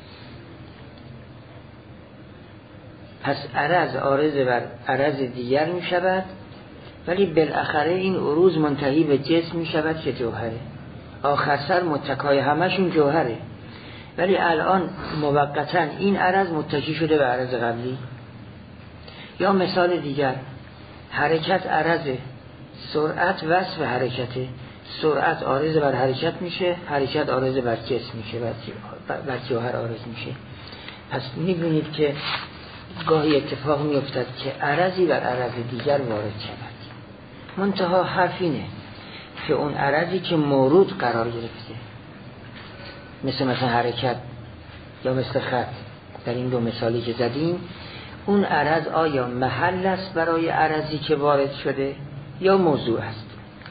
پس عرض عارض بر عرض دیگر میشود، ولی بالاخره این عروض منتهی به جسم میشود که جوهره. آخر سر متکای همشون جوهره، ولی الان موقتا این عرض متکی شده به عرض قبلی. یا مثال دیگر، حرکت عرضه، سرعت وصف حرکته، سرعت عارض بر حرکت میشه، حرکت عارض بر جسم میشه، بر جوهر عارض میشه. پس میبینید که گاهی اتفاق میافتد که عرضی بر عرض دیگر وارد شود. منتها حرف اینه که اون عرضی که مورود قرار گرفته، مثل مثلا حرکت یا مثل خط در این دو مثالی که زدیم، اون عرض آیا محل است برای عرضی که وارد شده یا موضوع است؟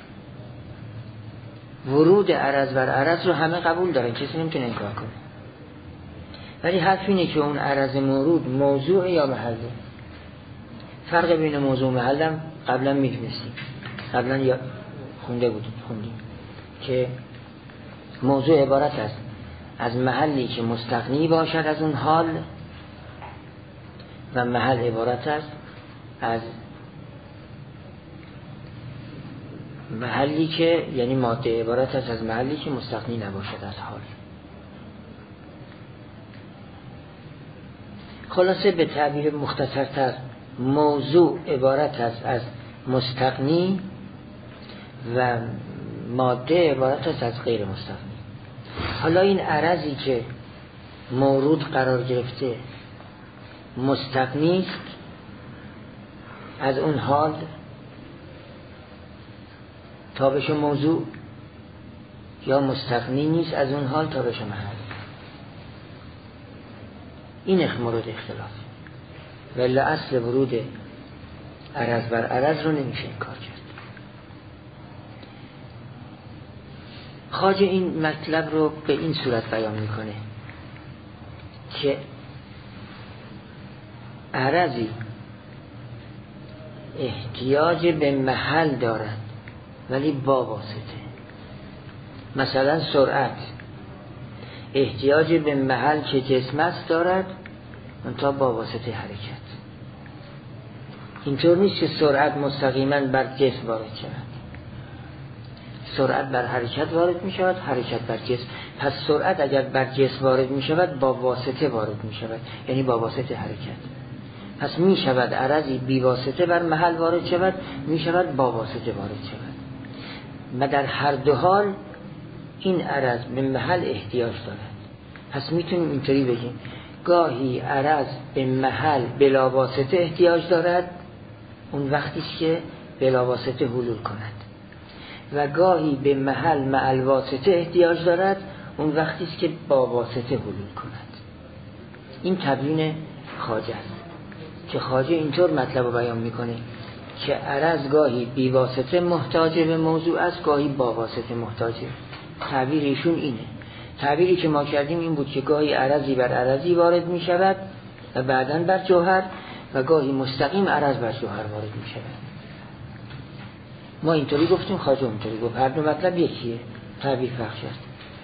ورود عرض بر عرض رو همه قبول دارن، کسی نمیتونه انکار کنه، ولی حرف اینه که اون عرض مورود موضوع یا محله. فرق بین موضوع و محل هم قبلا میدونستیم، قبلا یا خونده بودیم خوندیم که موضوع عبارت است از محلی که مستغنی باشد از اون حال، و محل عبارت است از محلی که، یعنی ماده عبارت است از محلی که مستغنی نباشد از حال. خلاصه به تعبیر مختصرتر موضوع عبارت است از مستغنی و ماده عبارت است از غیر مستغنی. حالا این عرضی که مورود قرار گرفته مستغنی است از اون حال تا بشه موضوع، یا مستغنی نیست از اون حال تا بشه محل. این مورد اختلاف، ولی اصل ورود عرض بر عرض رو نمیشه این کار کرد. خواجه این مطلب رو به این صورت بیان میکنه که عرضی احتیاج به محل دارد ولی با واسطه. مثلا سرعت احتیاج به محل که جسم است دارد منتها با واسطه حرکت. اینطور نیست که سرعت مستقیما بر جسم وارد شود. سرعت بر حرکت وارد می شود، حرکت بر جسم. پس سرعت اگر بر جسم وارد می شود با واسطه وارد می شود، یعنی با واسطه حرکت. پس می شود عرضی بی واسطه بر محل وارد شود، می شود با واسطه وارد شود. و در هر دو حال این عرض به محل احتیاج دارد. پس میتونیم اینطوری بگیم گاهی عرض به محل بلا واسطه احتیاج دارد، اون وقتی که بلا واسطه حلول کند، و گاهی به محل مع الواسطه احتیاج دارد، اون وقتی که با واسطه حلول کند. این تبیین خواجه است که خواجه اینطور مطلب رو بیان میکنه که عرض گاهی بی واسطه محتاج به موضوع است، گاهی با واسطه محتاجه. تعبیر ایشون اینه. تعبیری که ما کردیم این بود که گاهی عرضی بر عرضی وارد می شود و بعداً بر جوهر، و گاهی مستقیم عرض بر جوهر وارد می شود. ما اینطوری گفتیم، خواجه اونطوری گفت. هر دو مطلب یکیه، تعبیر فرق شد.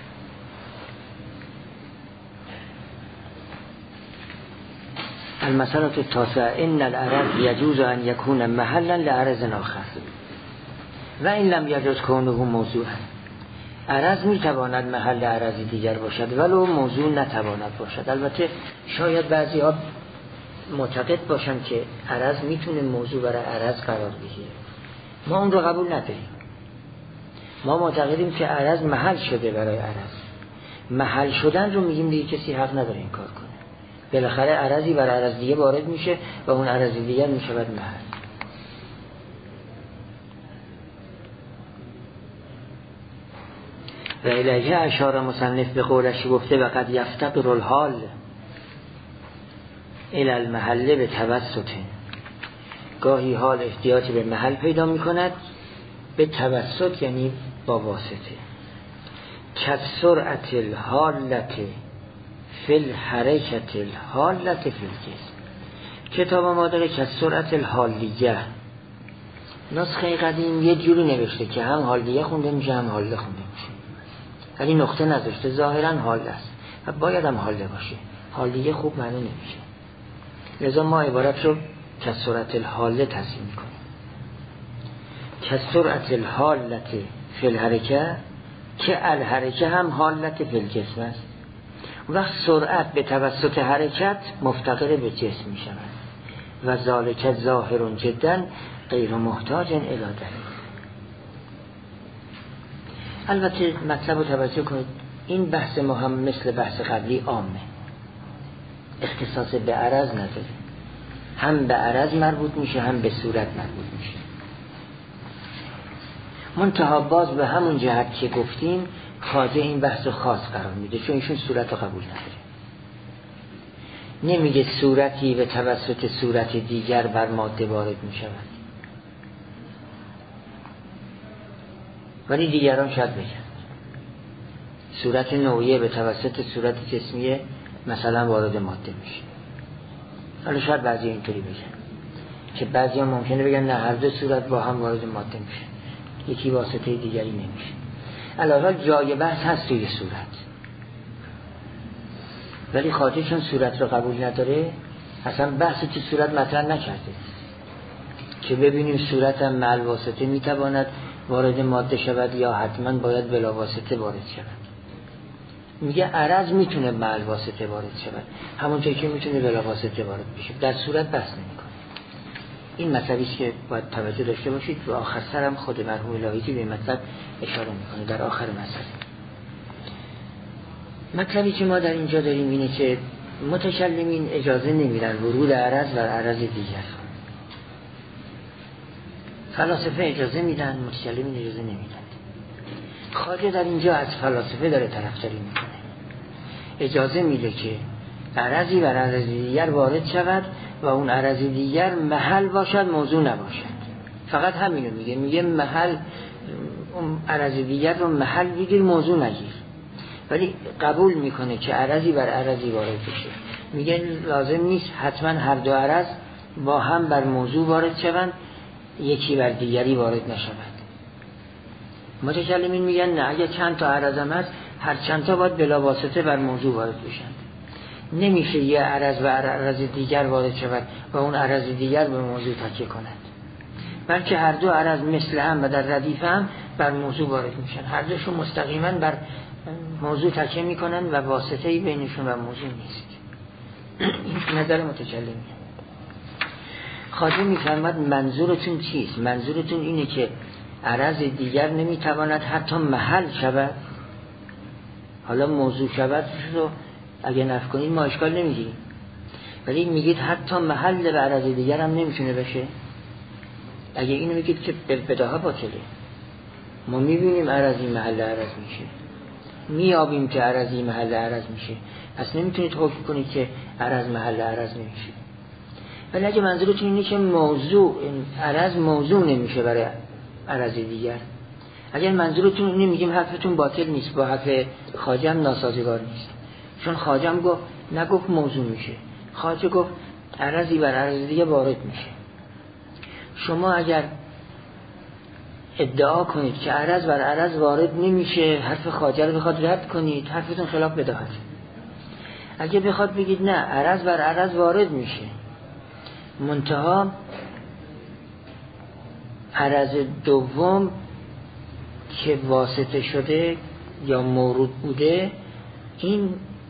المسألة التاسعة ان العرض يجوز ان يكون محلا لعرض آخر و این لم يجوز كونه موضوعا. عرض میتواند محل عرض دیگر باشد ولو موضوع نتواند باشد. البته شاید بعضی ها معتقد باشن که عرض میتونه موضوع برای عرض قرار بگیره. ما اون رو قبول نداریم. ما معتقدیم که عرض محل شده برای عرض. محل شدن رو میگیم دیگه کسی حق نداره این کار کنه. بالاخره عرضی برای عرض دیگه وارد میشه و اون عرض دیگر میشود محل. و الیه اشاره مصنف به قولش گفته و قد یفتقر الحال الی المحل به توسط. گاهی حال احتیاج به محل پیدا می کند به توسط، یعنی با واسطه. کسرعت الحالت فی الحرکت الحالت فی الجسم. کتاب ما داره کسرعت الحالیه. نسخه قدیم یه جوری نوشته که هم حالیه خونده میشه هم حاله خونده میشه، ولی نقطه نذاشته. ظاهرا حاله است و باید هم حاله باشه. حالیه خوب معنی نمیشه، لذا ما عبارت رو کسرعت الحاله تصحیح میکنیم. کسرعت الحالت فی الحرکه که الحرکه هم حالت فی الجسم است. وقت سرعت به توسط حرکت مفتقر به جسم می شود و ذالک ظاهر جدا غیر محتاج الی دلیل. البته مطلب رو توجه کنید، این بحث ما هم مثل بحث قبلی عامه، اختصاص به عرض نداره. هم به عرض مربوط میشه هم به صورت مربوط میشه. منتها باز به همون جهت که گفتیم خواجه این بحث خاص قرار میده، چون ایشون صورت رو قبول نداره. نمیگه صورتی به توسط صورت دیگر بر ماده وارد میشود، ولی دیگران شاید بگن صورت نوعیه به توسط صورت جسمیه مثلا وارد ماده میشه. حالا شاید بعضی اینطوری بگن که بعضی هم ممکنه بگن نه، هر دو صورت با هم وارد ماده میشه، یکی واسطه دیگری نمیشه. علاوه جای بحث هست توی صورت، ولی خواجه چون صورت رو قبول نداره اصلا بحثی تو صورت مطرح نکرده که ببینیم صورت هم مع الواسطه میتواند وارد ماده شود یا حتما باید بلا واسطه وارد شود. میگه عرض میتونه مع واسطه وارد شود، همونطور که میتونه بلا واسطه وارد بشه، در صورت بحث نمیکنه. این مطلبی است که باید توجه داشته باشید و آخر سرم خود مرحوم لاهیجی به مطلب اشاره میکنه در آخر مسئله. مطلبی که ما در اینجا داریم اینه که متکلمین اجازه نمیدن ورود عرض و عرض دیگر. فلاسفه اجازه میدن، متکلمین اجازه نمیدن. خواجه در اینجا از فلاسفه داره طرفداری میکنه، اجازه میده که عرضی و عرض دیگر وارد شود و اون عرض دیگر محل باشد، موضوع نباشد. فقط همینو میگه، میگه محل، اون عرض دیگر رو محل بگیر، موضوع نگیر. ولی قبول میکنه که عرضی بر عرضی وارد بشه. میگه لازم نیست حتما هر دو عرض با هم بر موضوع وارد شوند، یکی بر دیگری وارد نشود. متکلمین میگن نه، اگه چند تا عرض هم هست، هر چند تا باید بلا واسطه بر موضوع وارد بشن. نمیشه یه عرض و عرض دیگر وارد شود و اون عرض دیگر به موضوع تکیه کند، بلکه هر دو عرض مثل هم و در ردیف هم بر موضوع وارد میشن. هر دوشون مستقیما بر موضوع تکیه میکنن و واسطه‌ای بینشون و موضوع نیست. این نظر متکلمین. خواجه میفرماد منظورتون چیست؟ منظورتون اینه که عرض دیگر نمیتواند حتی محل شود، حالا موضوع شود رو اگه نفی کنید ما اشکال نمیگیریم، ولی میگید حتی محل به عرض دیگر هم نمیتونه بشه. اگه اینو میگید که بداها باطله. ما میبینیم عرضی محل عرض میشه، میابیم که عرضی محل عرض میشه، پس نمیتونید حکم کنید که عرض محل عرض نمیشه. ولی اگه منظورتون اینه که موضوع عرض موضوع نمیشه برای عرض دیگر، اگر منظورتون اینه میگیم حرفتون باطل نیست، با حرف خواجه هم ناسازگار نیست. چون خواجه هم گفت، نگفت موضوع میشه، خواجه گفت عرضی بر عرض دیگه وارد میشه. شما اگر ادعا کنید که عرض بر عرض وارد نمیشه، حرف خواجه رو بخواد رد کنید، حرفتون خلاف بداهت. اگه بخواد بگید نه عرض بر عرض وارد میشه، منتها عرض دوم که واسطه شده یا مورود بوده، این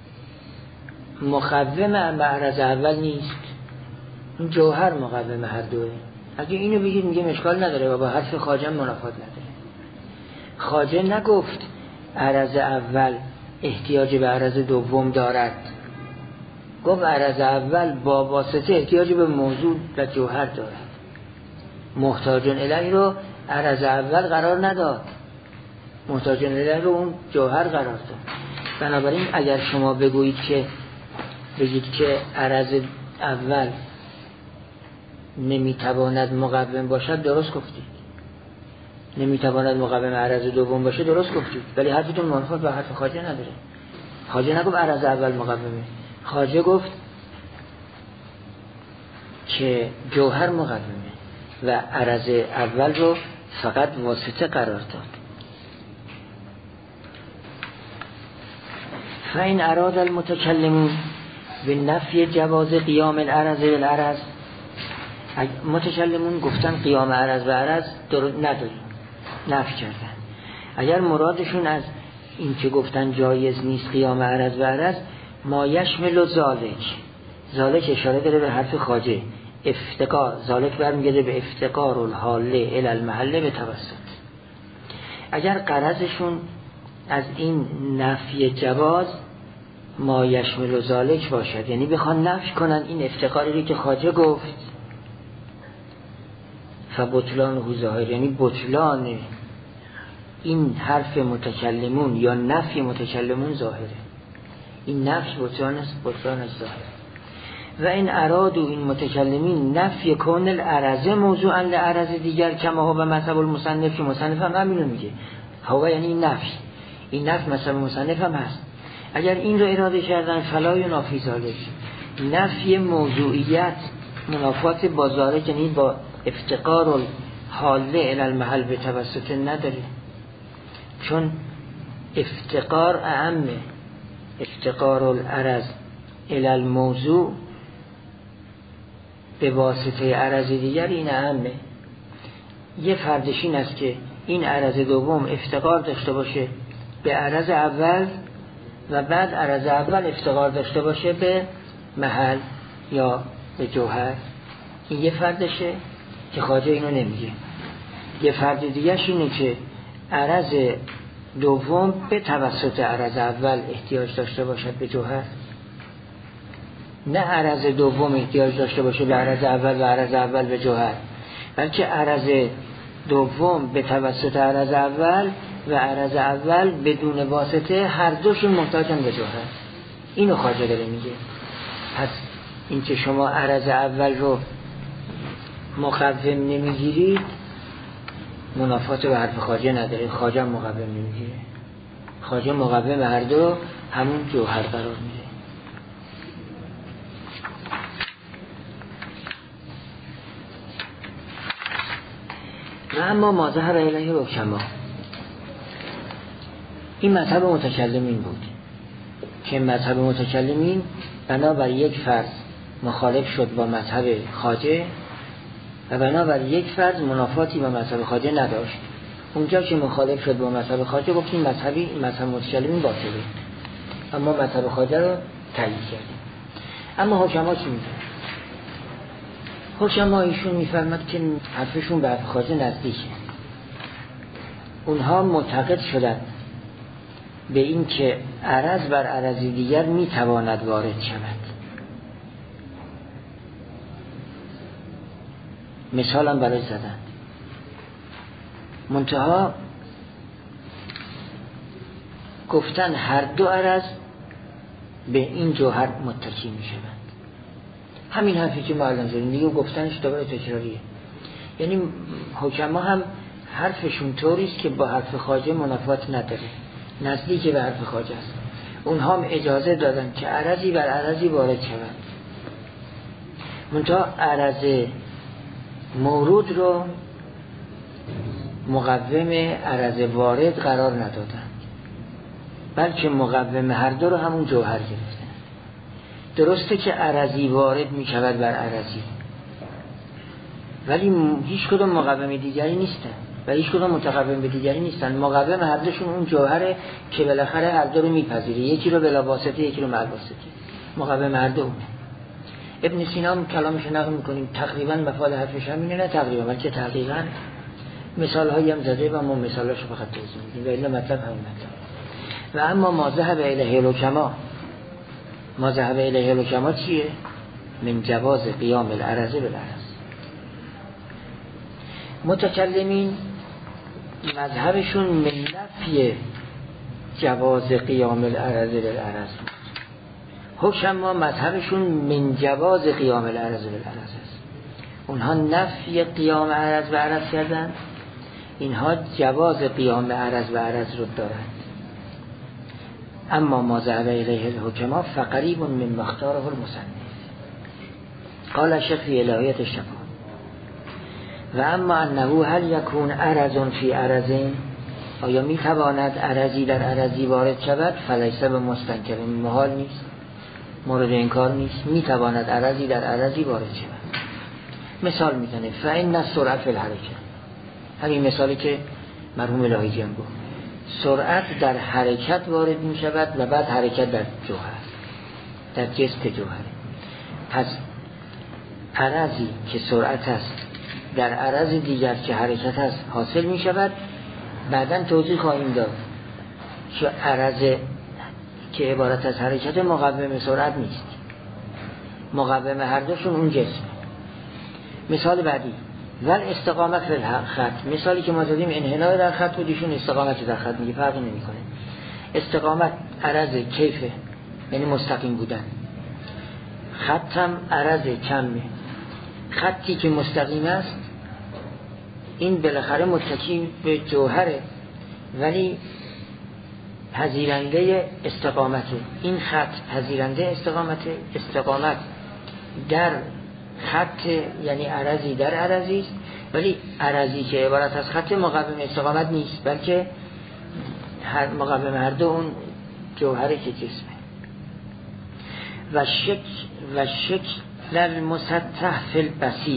مقوم به عرض اول نیست، این جوهر مقوم هر دوه. اگه اینو بگید میگه اشکال نداره و با حرف خواجه منافات نداره. خواجه نگفت عرض اول احتیاج به عرض دوم دارد، گفت عرض اول با واسطه احتیاج به موضوع و جوهر دارد. محتاجون الیه رو عرض اول قرار نداد، محتاجون الیه رو اون جوهر قرار داد. بنابراین اگر شما بگویید که بگید که عرض اول نمیتواند مقوم باشد، درست گفتید. نمیتواند مقوم عرض دوم باشه، درست گفتید. ولی حرفتون منافات با حرف خواجه نداره. خواجه نگفت عرض اول مقومه، خواجه گفت که جوهر مقومه و عرض اول رو فقط واسطه قرار داد. فإن اراد المتکلمون به نفی جواز قیام العرض بالعرض، متکلمون گفتن قیام عرض و عرض نداریم، نفی کردن. اگر مرادشون از این که گفتن جایز نیست قیام عرض و عرض، ما یشمل ذالک، ذالک اشاره داره به حرف خواجه، افتقار، ذالک برمیگرده به افتقار الحاله الی المحله به توسط. اگر غرضشون از این نفی جواز ما یشمل ذالک باشد، یعنی بخوان نفی کنن این افتقاری که خواجه گفت، فبطلان هو ظاهر، یعنی بطلان این حرف متکلمون یا نفی متکلمون ظاهره. این نفی بطلان است، بطلان است ظاهره. و این اراد و این متکلمین نفی کون العرض موضوعا لعرض دیگر کما هو به مذهب المصنف، که مصنف هم همینو میگه، هوا یعنی این نفی، این نفی مذهب مصنف هم هست. اگر این رو اراده کردن فلا ینافی ذالک، نفی موضوعیت منافات با ذالک، یعنی با افتقار الحاله الی المحل به توسط نداره، چون افتقار اعمه، افتقار العرض الی الموضوع به واسطه عرض دیگر این اعمه. یه فردش این است که این عرض دوم افتقار داشته باشه به عرض اول و بعد عرض اول افتقار داشته باشه به محل یا به جوهر. این یه فردشه که خواجه اینو نمیگه. یه فرد دیگهش اینه که عرض دوم به توسط عرض اول احتیاج داشته باشد به جوهر، نه عرض دوم احتیاج داشته باشه به عرض اول و عرض اول به جوهر، بلکه عرض دوم به توسط عرض اول و عرض اول بدون واسطه هر دوشون محتاجن به جوهر. اینو خواجه داره میگه. پس این که شما عرض اول رو مقوم نمیگیرید منافات به حرف خواجه نداره. خواجه مقوم نمیگیره، خواجه مقوم هر دو همون جوهر قرار میده. و اما ما ظهر الیه حکما، این مذهب متکلمین بود که مذهب متکلمین بنابر یک فرض مخالف شد با مذهب خواجه و بنابر یک فرض منافاتی با مذهب خواجه نداشت. اونجا که مخالف شد با مذهب خواجه گفتیم مذهبی این مذهب متکلمین باطله، اما مذهب خواجه رو تایید کردیم. اما حکما چی میگن؟ حکما ایشون میفرماد که حرفشون به حرف خواجه نزدیکه. اونها معتقد شدند به این که عرض بر عرضی دیگر میتواند وارد شود. مثال هم برای زدن. منتها گفتن هر دو عرض به این جوهر متکی می شود. همین حرفی که ما الان زدیم دیگه گفتنش دوباره تکراریه. یعنی حکما هم حرفشون طوریست که با حرف خواجه منافات نداره، نزدیک به حرف خواجه است. اونها هم اجازه دادن که عرضی بر عرضی وارد شود، منتها عرض مورود رو مقوم عرض وارد قرار ندادن، بلکه مقوم هر دو رو همون جوهر گرفتن. درسته که عرضی وارد می شود بر عرضی، ولی هیچ کدوم مقوم دیگری نیستن و هیچ کدوم متقوم به دیگری نیستن. مقوم هر دوشون اون جوهره که بالاخره هر دو رو میپذیره، یکی رو بلا واسطه یکی رو مع واسطه. مقوم هر دو اونه. ابن سینا هم کلامش نقل میکنیم تقریبا مفاد حرفش همینه، نه تقریبا بلکه تقریبا مثال هایی هم زده و ما مثالش رو فقط توضیح میدیم و الا مطلب همین مطلب. و اما ما ذهب الیه الحکما، ما ذهب الیه الحکما چیه؟ من جواز قیام العرض بالعرض. متکلمین مذهبشون من نفی جواز قیام العرض بالعرض، حکما مذهبشون من جواز قیام العرض بالعرض است. اونها نفی قیام عرض و عرض کردن، اینها جواز قیام عرض و عرض رو دارند. اما ما ذهب الیه الحکما فقریب من مختاره المصنف. قال شیخ فی الهیة الشفا و اما انه هل یکون عرض فی عرضین، آیا می تواند عرضی در عرضی وارد شود؟ فلیس به مستنکر، محال نیست، مورد انکار نیست، می تواند عرضی در عرضی وارد شود. مثال میزنه فإن السرعة فی الحرکه، همین مثالی که مرحوم لاهیجی هم گفت، سرعت در حرکت وارد می شود و بعد حرکت در جوهر، در جست جوهر. پس عرضی که سرعت است در عرض دیگر که حرکت است حاصل می شود. بعداً توضیح خواهیم داد که عرض که عبارت از حرکت مقوم سرعت نیست، مقوم هر دوشون اون جسم. مثال بعدی ول استقامت فی الخط، مثالی که ما زدیم انحنای در خط بود، ایشون استقامت در خط میگه، فرقی نمیکنه. استقامت عرض کیفه، یعنی مستقیم بودن، خط هم عرض کمه. خطی که مستقیم است این بالاخره متکی به جوهره ولی پذیرنده استقامته. این خط پذیرنده استقامته، استقامت در خط یعنی عرضی در عرضی است، ولی عرضی که عبارت از خط مقوم استقامت نیست، بلکه هر مقوم هر دو اون جوهره که جسمه. و شکل و شکل المسطح فی البسیط،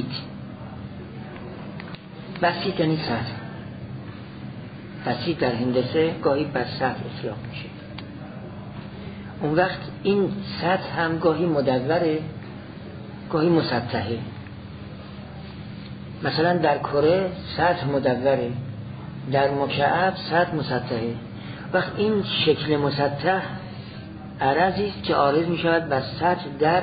بسیط یعنی سطح، بسیط در هندسه گاهی بر سطح اطلاق میشه. اون وقت این سطح هم گاهی مدوره گاهی مسطحه. مثلا در کره سطح مدوره، در مکعب سطح مسطحه. وقت این شکل مسطح عرضی است که عارض می شود بر سطح در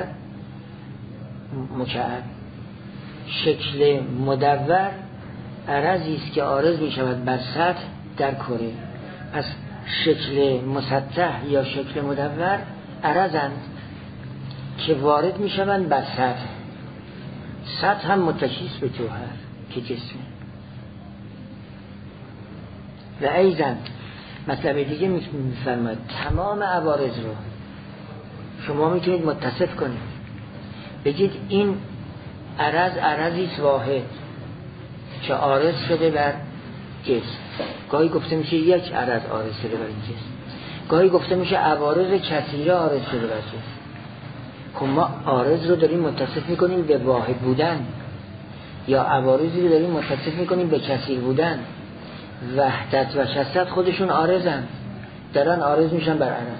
مکعب. شکل مدور عرضی است که عارض می شود بر سطح در کره. پس شکل مسطح یا شکل مدور عرضند که وارد می شوند بر سطح. سطح هم متکی است به جوهر که جسمه. و ایضا مطلب دیگه میفرماید تمام عوارض رو شما میتونید متصف کنید، بگید این عرض عرضی است واحد که عارض شده بر جسم. گاهی گفته میشه یک عرض عارض شده بر این جسم، گاهی گفته میشه عوارض کثیره عارض شده بر جسم. خب ما عارض رو داریم متصف میکنیم به واحد بودن، یا عوارضی رو داریم متصف میکنیم به کثیر بودن. وحدت و کثرت خودشون عارضن، دارن عارض میشن بر عرض.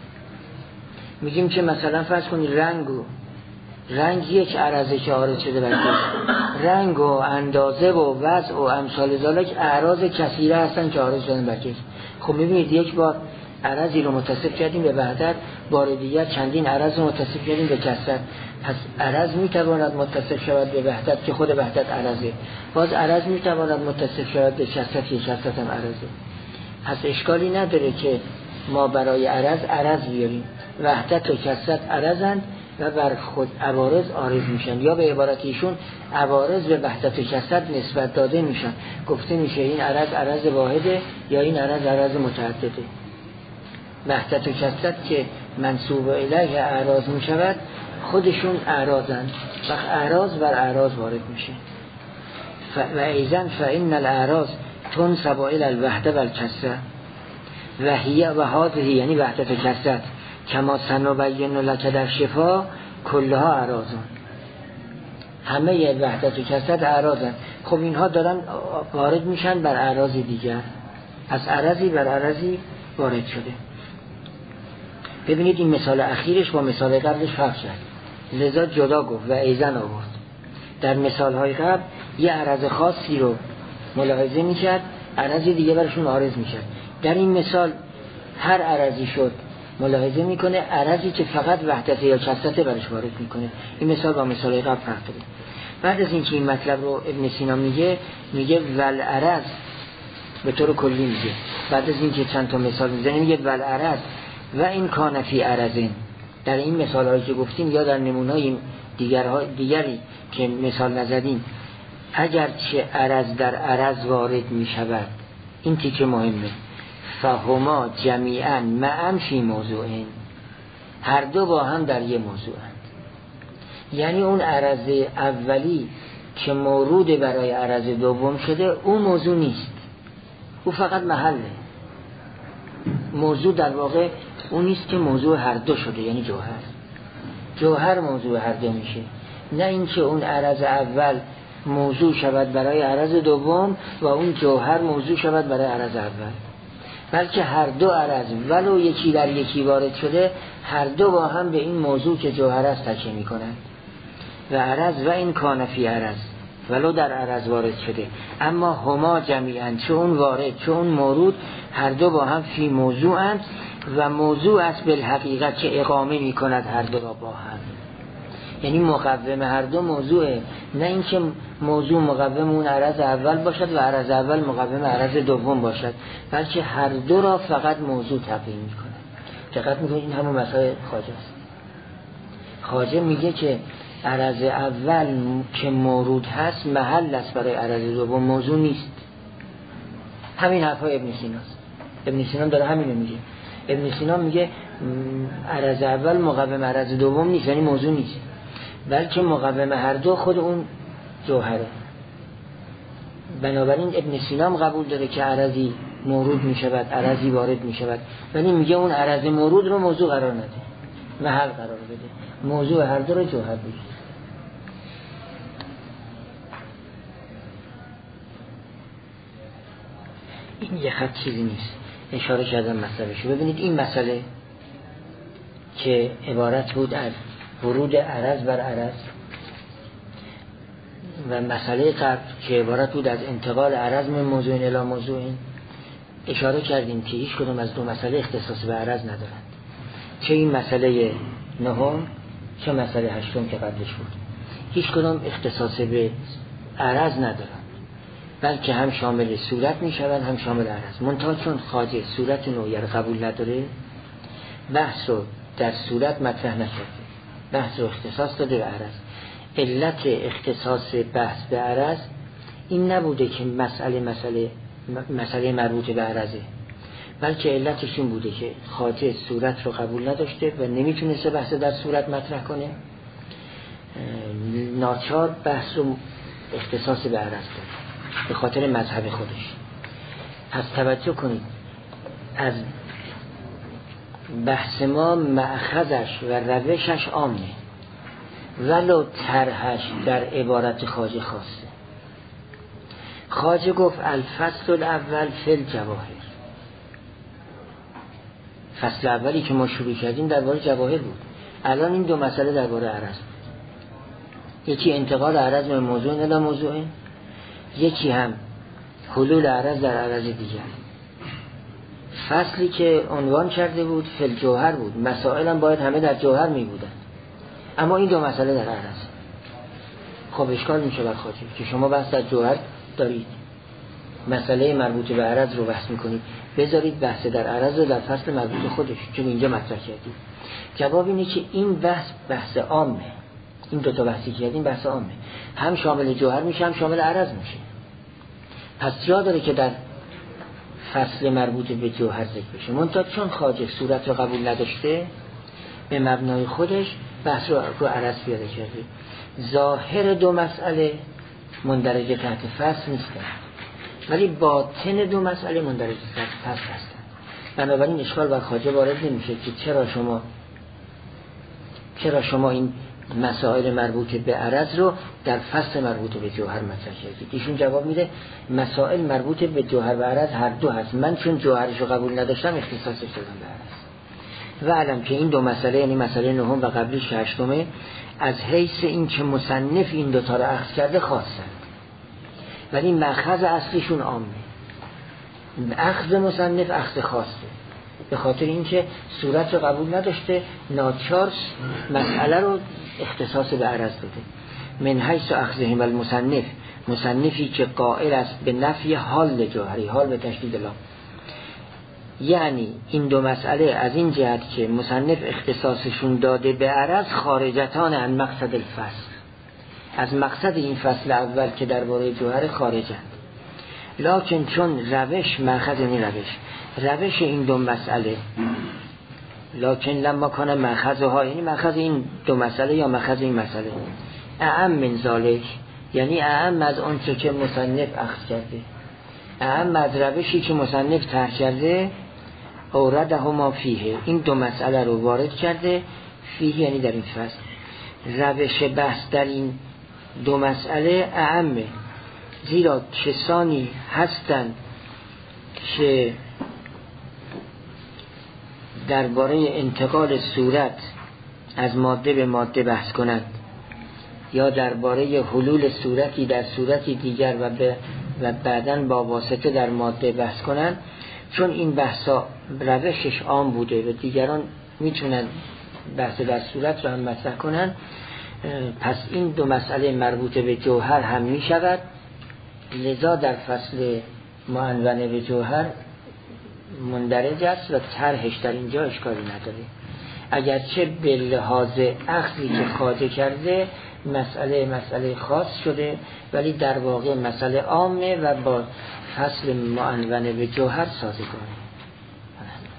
میگیم که مثلا فرض کنید رنگ و رنگ یک عرضه که عارض شده بر جسم. رنگ و اندازه و وضع و امثال ذالک اعراض کثیره هستن که عارض شدن بر جسم. خب میبینید یک بار عرضی رو متصف کردیم به وحدت، بار دیگر چندین عرض رو متصف کردیم به کثرت. پس عرض میتواند متصف شود به وحدت که خود وحدت عرضه، باز عرض میتواند متصف شود به کثرت که کثرت هم عرضه. پس اشکالی نداره که ما برای عرض عرض بیاریم. وحدت و کثرت عرضند و بر خود عوارض عارض میشن، یا به عبارت ایشون عوارض به وحدت و کثرت نسبت داده میشن. گفته میشه این عرض عرض واحده یا این عرض عرض متعدده. وحدت و کثرت که منسوب الیه اعراض می شود خودشون اعراضند، وقت اعراض بر اعراض وارد میشه. و ایضا فإن الاعراض تنسب الی الوحده و الکثره و هی و هذه، یعنی وحدت و کثرت کما سنبین لک در شفا کلها اعراضان. همه وحدت و کثرت اعراضند. خب اینها دارن وارد میشن بر اعراض دیگر، از عرضی بر عرضی وارد شده. ببینید این مثال اخیرش با مثال قبلش فرق کرد، لذا جدا گفت و ایزن آورد. در مثال های قبل یه عرض خاصی رو ملاحظه میکرد، عرضی دیگه برشون عارض میشد. در این مثال هر عرضی شد ملاحظه میکنه عرضی که فقط وحدت یا کثرت برش وارد میکنه. این مثال با مثال قبل فرق داره. بعد از اینکه این مطلب رو ابن سینا میگه میگه ول عرض به طور کلی میگه، بعد از اینکه چند تا مثال میزنه میگه ول عرض و این کان فی عرضین. در این مثال هایی که گفتیم یا در نمونه‌های دیگر دیگری که مثال نزدیم، اگر چه عرض در عرض وارد می شود، این تیکه مهمه، فهما جمیعا معا فی موضوعین، هر دو با هم در یه موضوع هست. یعنی اون عرض اولی که مورود برای عرض دوم شده اون موضوع نیست، او فقط محله. موضوع در واقع اون نیست که موضوع هر دو شده، یعنی جوهر جوهر موضوع هر دو میشه، نه اینکه اون عرض اول موضوع شود برای عرض دوم و اون جوهر موضوع شود برای عرض اول، بلکه هر دو عرض ولو یکی در یکی وارد شده هر دو با هم به این موضوع که جوهر است تکیه میکنند. و عرض و این کان فی عرض، ولو در عرض وارد شده، اما هما جمیعا، چه اون وارد چه اون مورود، هر دو با هم فی موضوعند و موضوع است بالحقیقت که اقامه می کند هر دو را با هم. یعنی مقوم هر دو موضوعه، نه اینکه موضوع مقوم اون عرض اول باشد و عرض اول مقوم عرض دوم باشد، بلکه هر دو را فقط موضوع تقویم می کند. دقت می کنید این همون مسائل خواجه است. خواجه میگه که عرض اول که مورود هست محل است برای عرض دوم، موضوع نیست. همین حرفای ابن سیناست. ابن سینا داره همین رو میگه. ابن سینا میگه عرض اول مقوم عرض دوم نیست، یعنی موضوع نیست، بلکه مقوم هر دو خود اون جوهره. بنابراین ابن سینا هم قبول داره که عرضی مورود میشود، عرضی وارد میشود، ولی میگه اون عرض مورود رو موضوع قرار نده، محل قرار بده، موضوع هر دو رو جوهر بگیر. این یه خط چیزی نیست، اشاره کردم مسئله شو. ببینید این مسئله که عبارت بود از ورود عرض بر عرض و مسئله قبل که عبارت بود از انتقال عرض من موضوع الی موضوع، اشاره کردیم که هیچ کدوم از دو مسئله اختصاص به عرض ندارند، چه این مسئله نهم چه مسئله هشتم که قبلش بود، هیچ کدوم اختصاص به عرض ندارند، بلکه هم شامل صورت می شوند هم شامل عرض. منتها چون خواجه صورت نوعی را قبول نداره، بحث رو در صورت مطرح نکرده، بحث رو اختصاص داده به عرض. علت اختصاص بحث به عرض این نبوده که مسئله مسئله مسئله مربوط به عرضه، بلکه علتش این بوده که خواجه صورت رو قبول نداشته و نمیتونسته بحث در صورت مطرح کنه، ناچار بحث رو اختصاص به عرض داره به خاطر مذهب خودش. پس توجه کنید، از بحث ما مأخذش و روشش عامه، ولو طرحش در عبارت خواجه خاصه. خواجه گفت الفصل الاول فی الجواهر، فصل اولی که ما شروع کردیم درباره جواهر بود، الان این دو مسئله درباره عرض بود. یکی انتقال عرض من موضوع الی موضوع، یکی هم حلول عرض در عرض دیگر. فصلی که عنوان کرده بود فی الجوهر بود، مسائل هم باید همه در جوهر می بودن، اما این دو مسئله در عرض. خب اشکال میشه بر خاطر که شما بحث در جوهر دارید، مسئله مربوط به عرض رو بحث میکنید، بذارید بحث در عرض رو در فصل مربوط خودش چون اینجا مطرح کردید. جواب اینه که این بحث بحث عامه، این دو تا بحثی که کردیم بحث عامه، هم شامل جوهر میشه هم شامل عرض میشه. پس جا داره که در فصل مربوط به جوهر ذکر بشه. منتها چون خواجه صورت رو قبول نداشته، به مبنای خودش بحث رو رو عرض پیاده کرده. ظاهر دو مسئله مندرجه تحت فصل نیستن، ولی باطن دو مسئله مندرجه تحت فصل هستن. بنابراین اشکال بر خواجه وارد نمیشه که چرا شما چرا شما این مسائل مربوط به عرض رو در فصل مربوط به جوهر مطرح کردید. ایشون جواب میده مسائل مربوط به جوهر و عرض هر دو هست، من چون جوهرش رو قبول نداشتم اختصاصش دادم به عرض. و علم که این دو مسئله، یعنی مسئله نهم و قبلیش که هشتمه، از حیث این که مصنف این دوتا رو اخذ کرده خاصند، ولی مأخذ اصلیشون عامه. اخذ مصنف اخذ خاصه، به خاطر اینکه صورت رو قبول نداشته، ناچار مسئله رو اختصاص به عرض داده. من حیث اخذهم المصنف، مصنفی که قائل است به نفی حال جوهری، حال به تشدید لام، یعنی این دو مسئله از این جهت که مصنف اختصاصشون داده به عرض خارجتان عن مقصد الفصل، از مقصد این فصل اول که درباره جوهر خارجند. لکن چون روش مأخذ این روش روش این دو مسئله، لکن لما کان مأخذها، یعنی مأخذ این دو مسئله یا مأخذ این مسئله، اعم من ذالک، یعنی اعم از اون چه که مصنف اخذ کرده، اعم از روشی که مصنف طرح کرده، اوردهما فیه، این دو مسئله رو وارد کرده، فیه یعنی در این فصل. روش بحث در این دو مسئله اعمه، زیرا کسانی هستند که درباره انتقال صورت از ماده به ماده بحث کنند، یا درباره حلول صورتی در صورتی دیگر و به و بعداً با واسطه در ماده بحث کنند، چون این بحثا روشش عام بوده و دیگران میتونن بحث در صورت رو هم مطرح کنند، پس این دو مسئله مربوط به جوهر هم میشود. لذا در فصل معنونه به جوهر مندرج است و طرحش در اینجا اشکالی نداره، اگرچه به لحاظ اخذی که خواجه کرده مسئله مسئله خاص شده، ولی در واقع مسئله عامه و با فصل معنونه به جوهر سازگاره.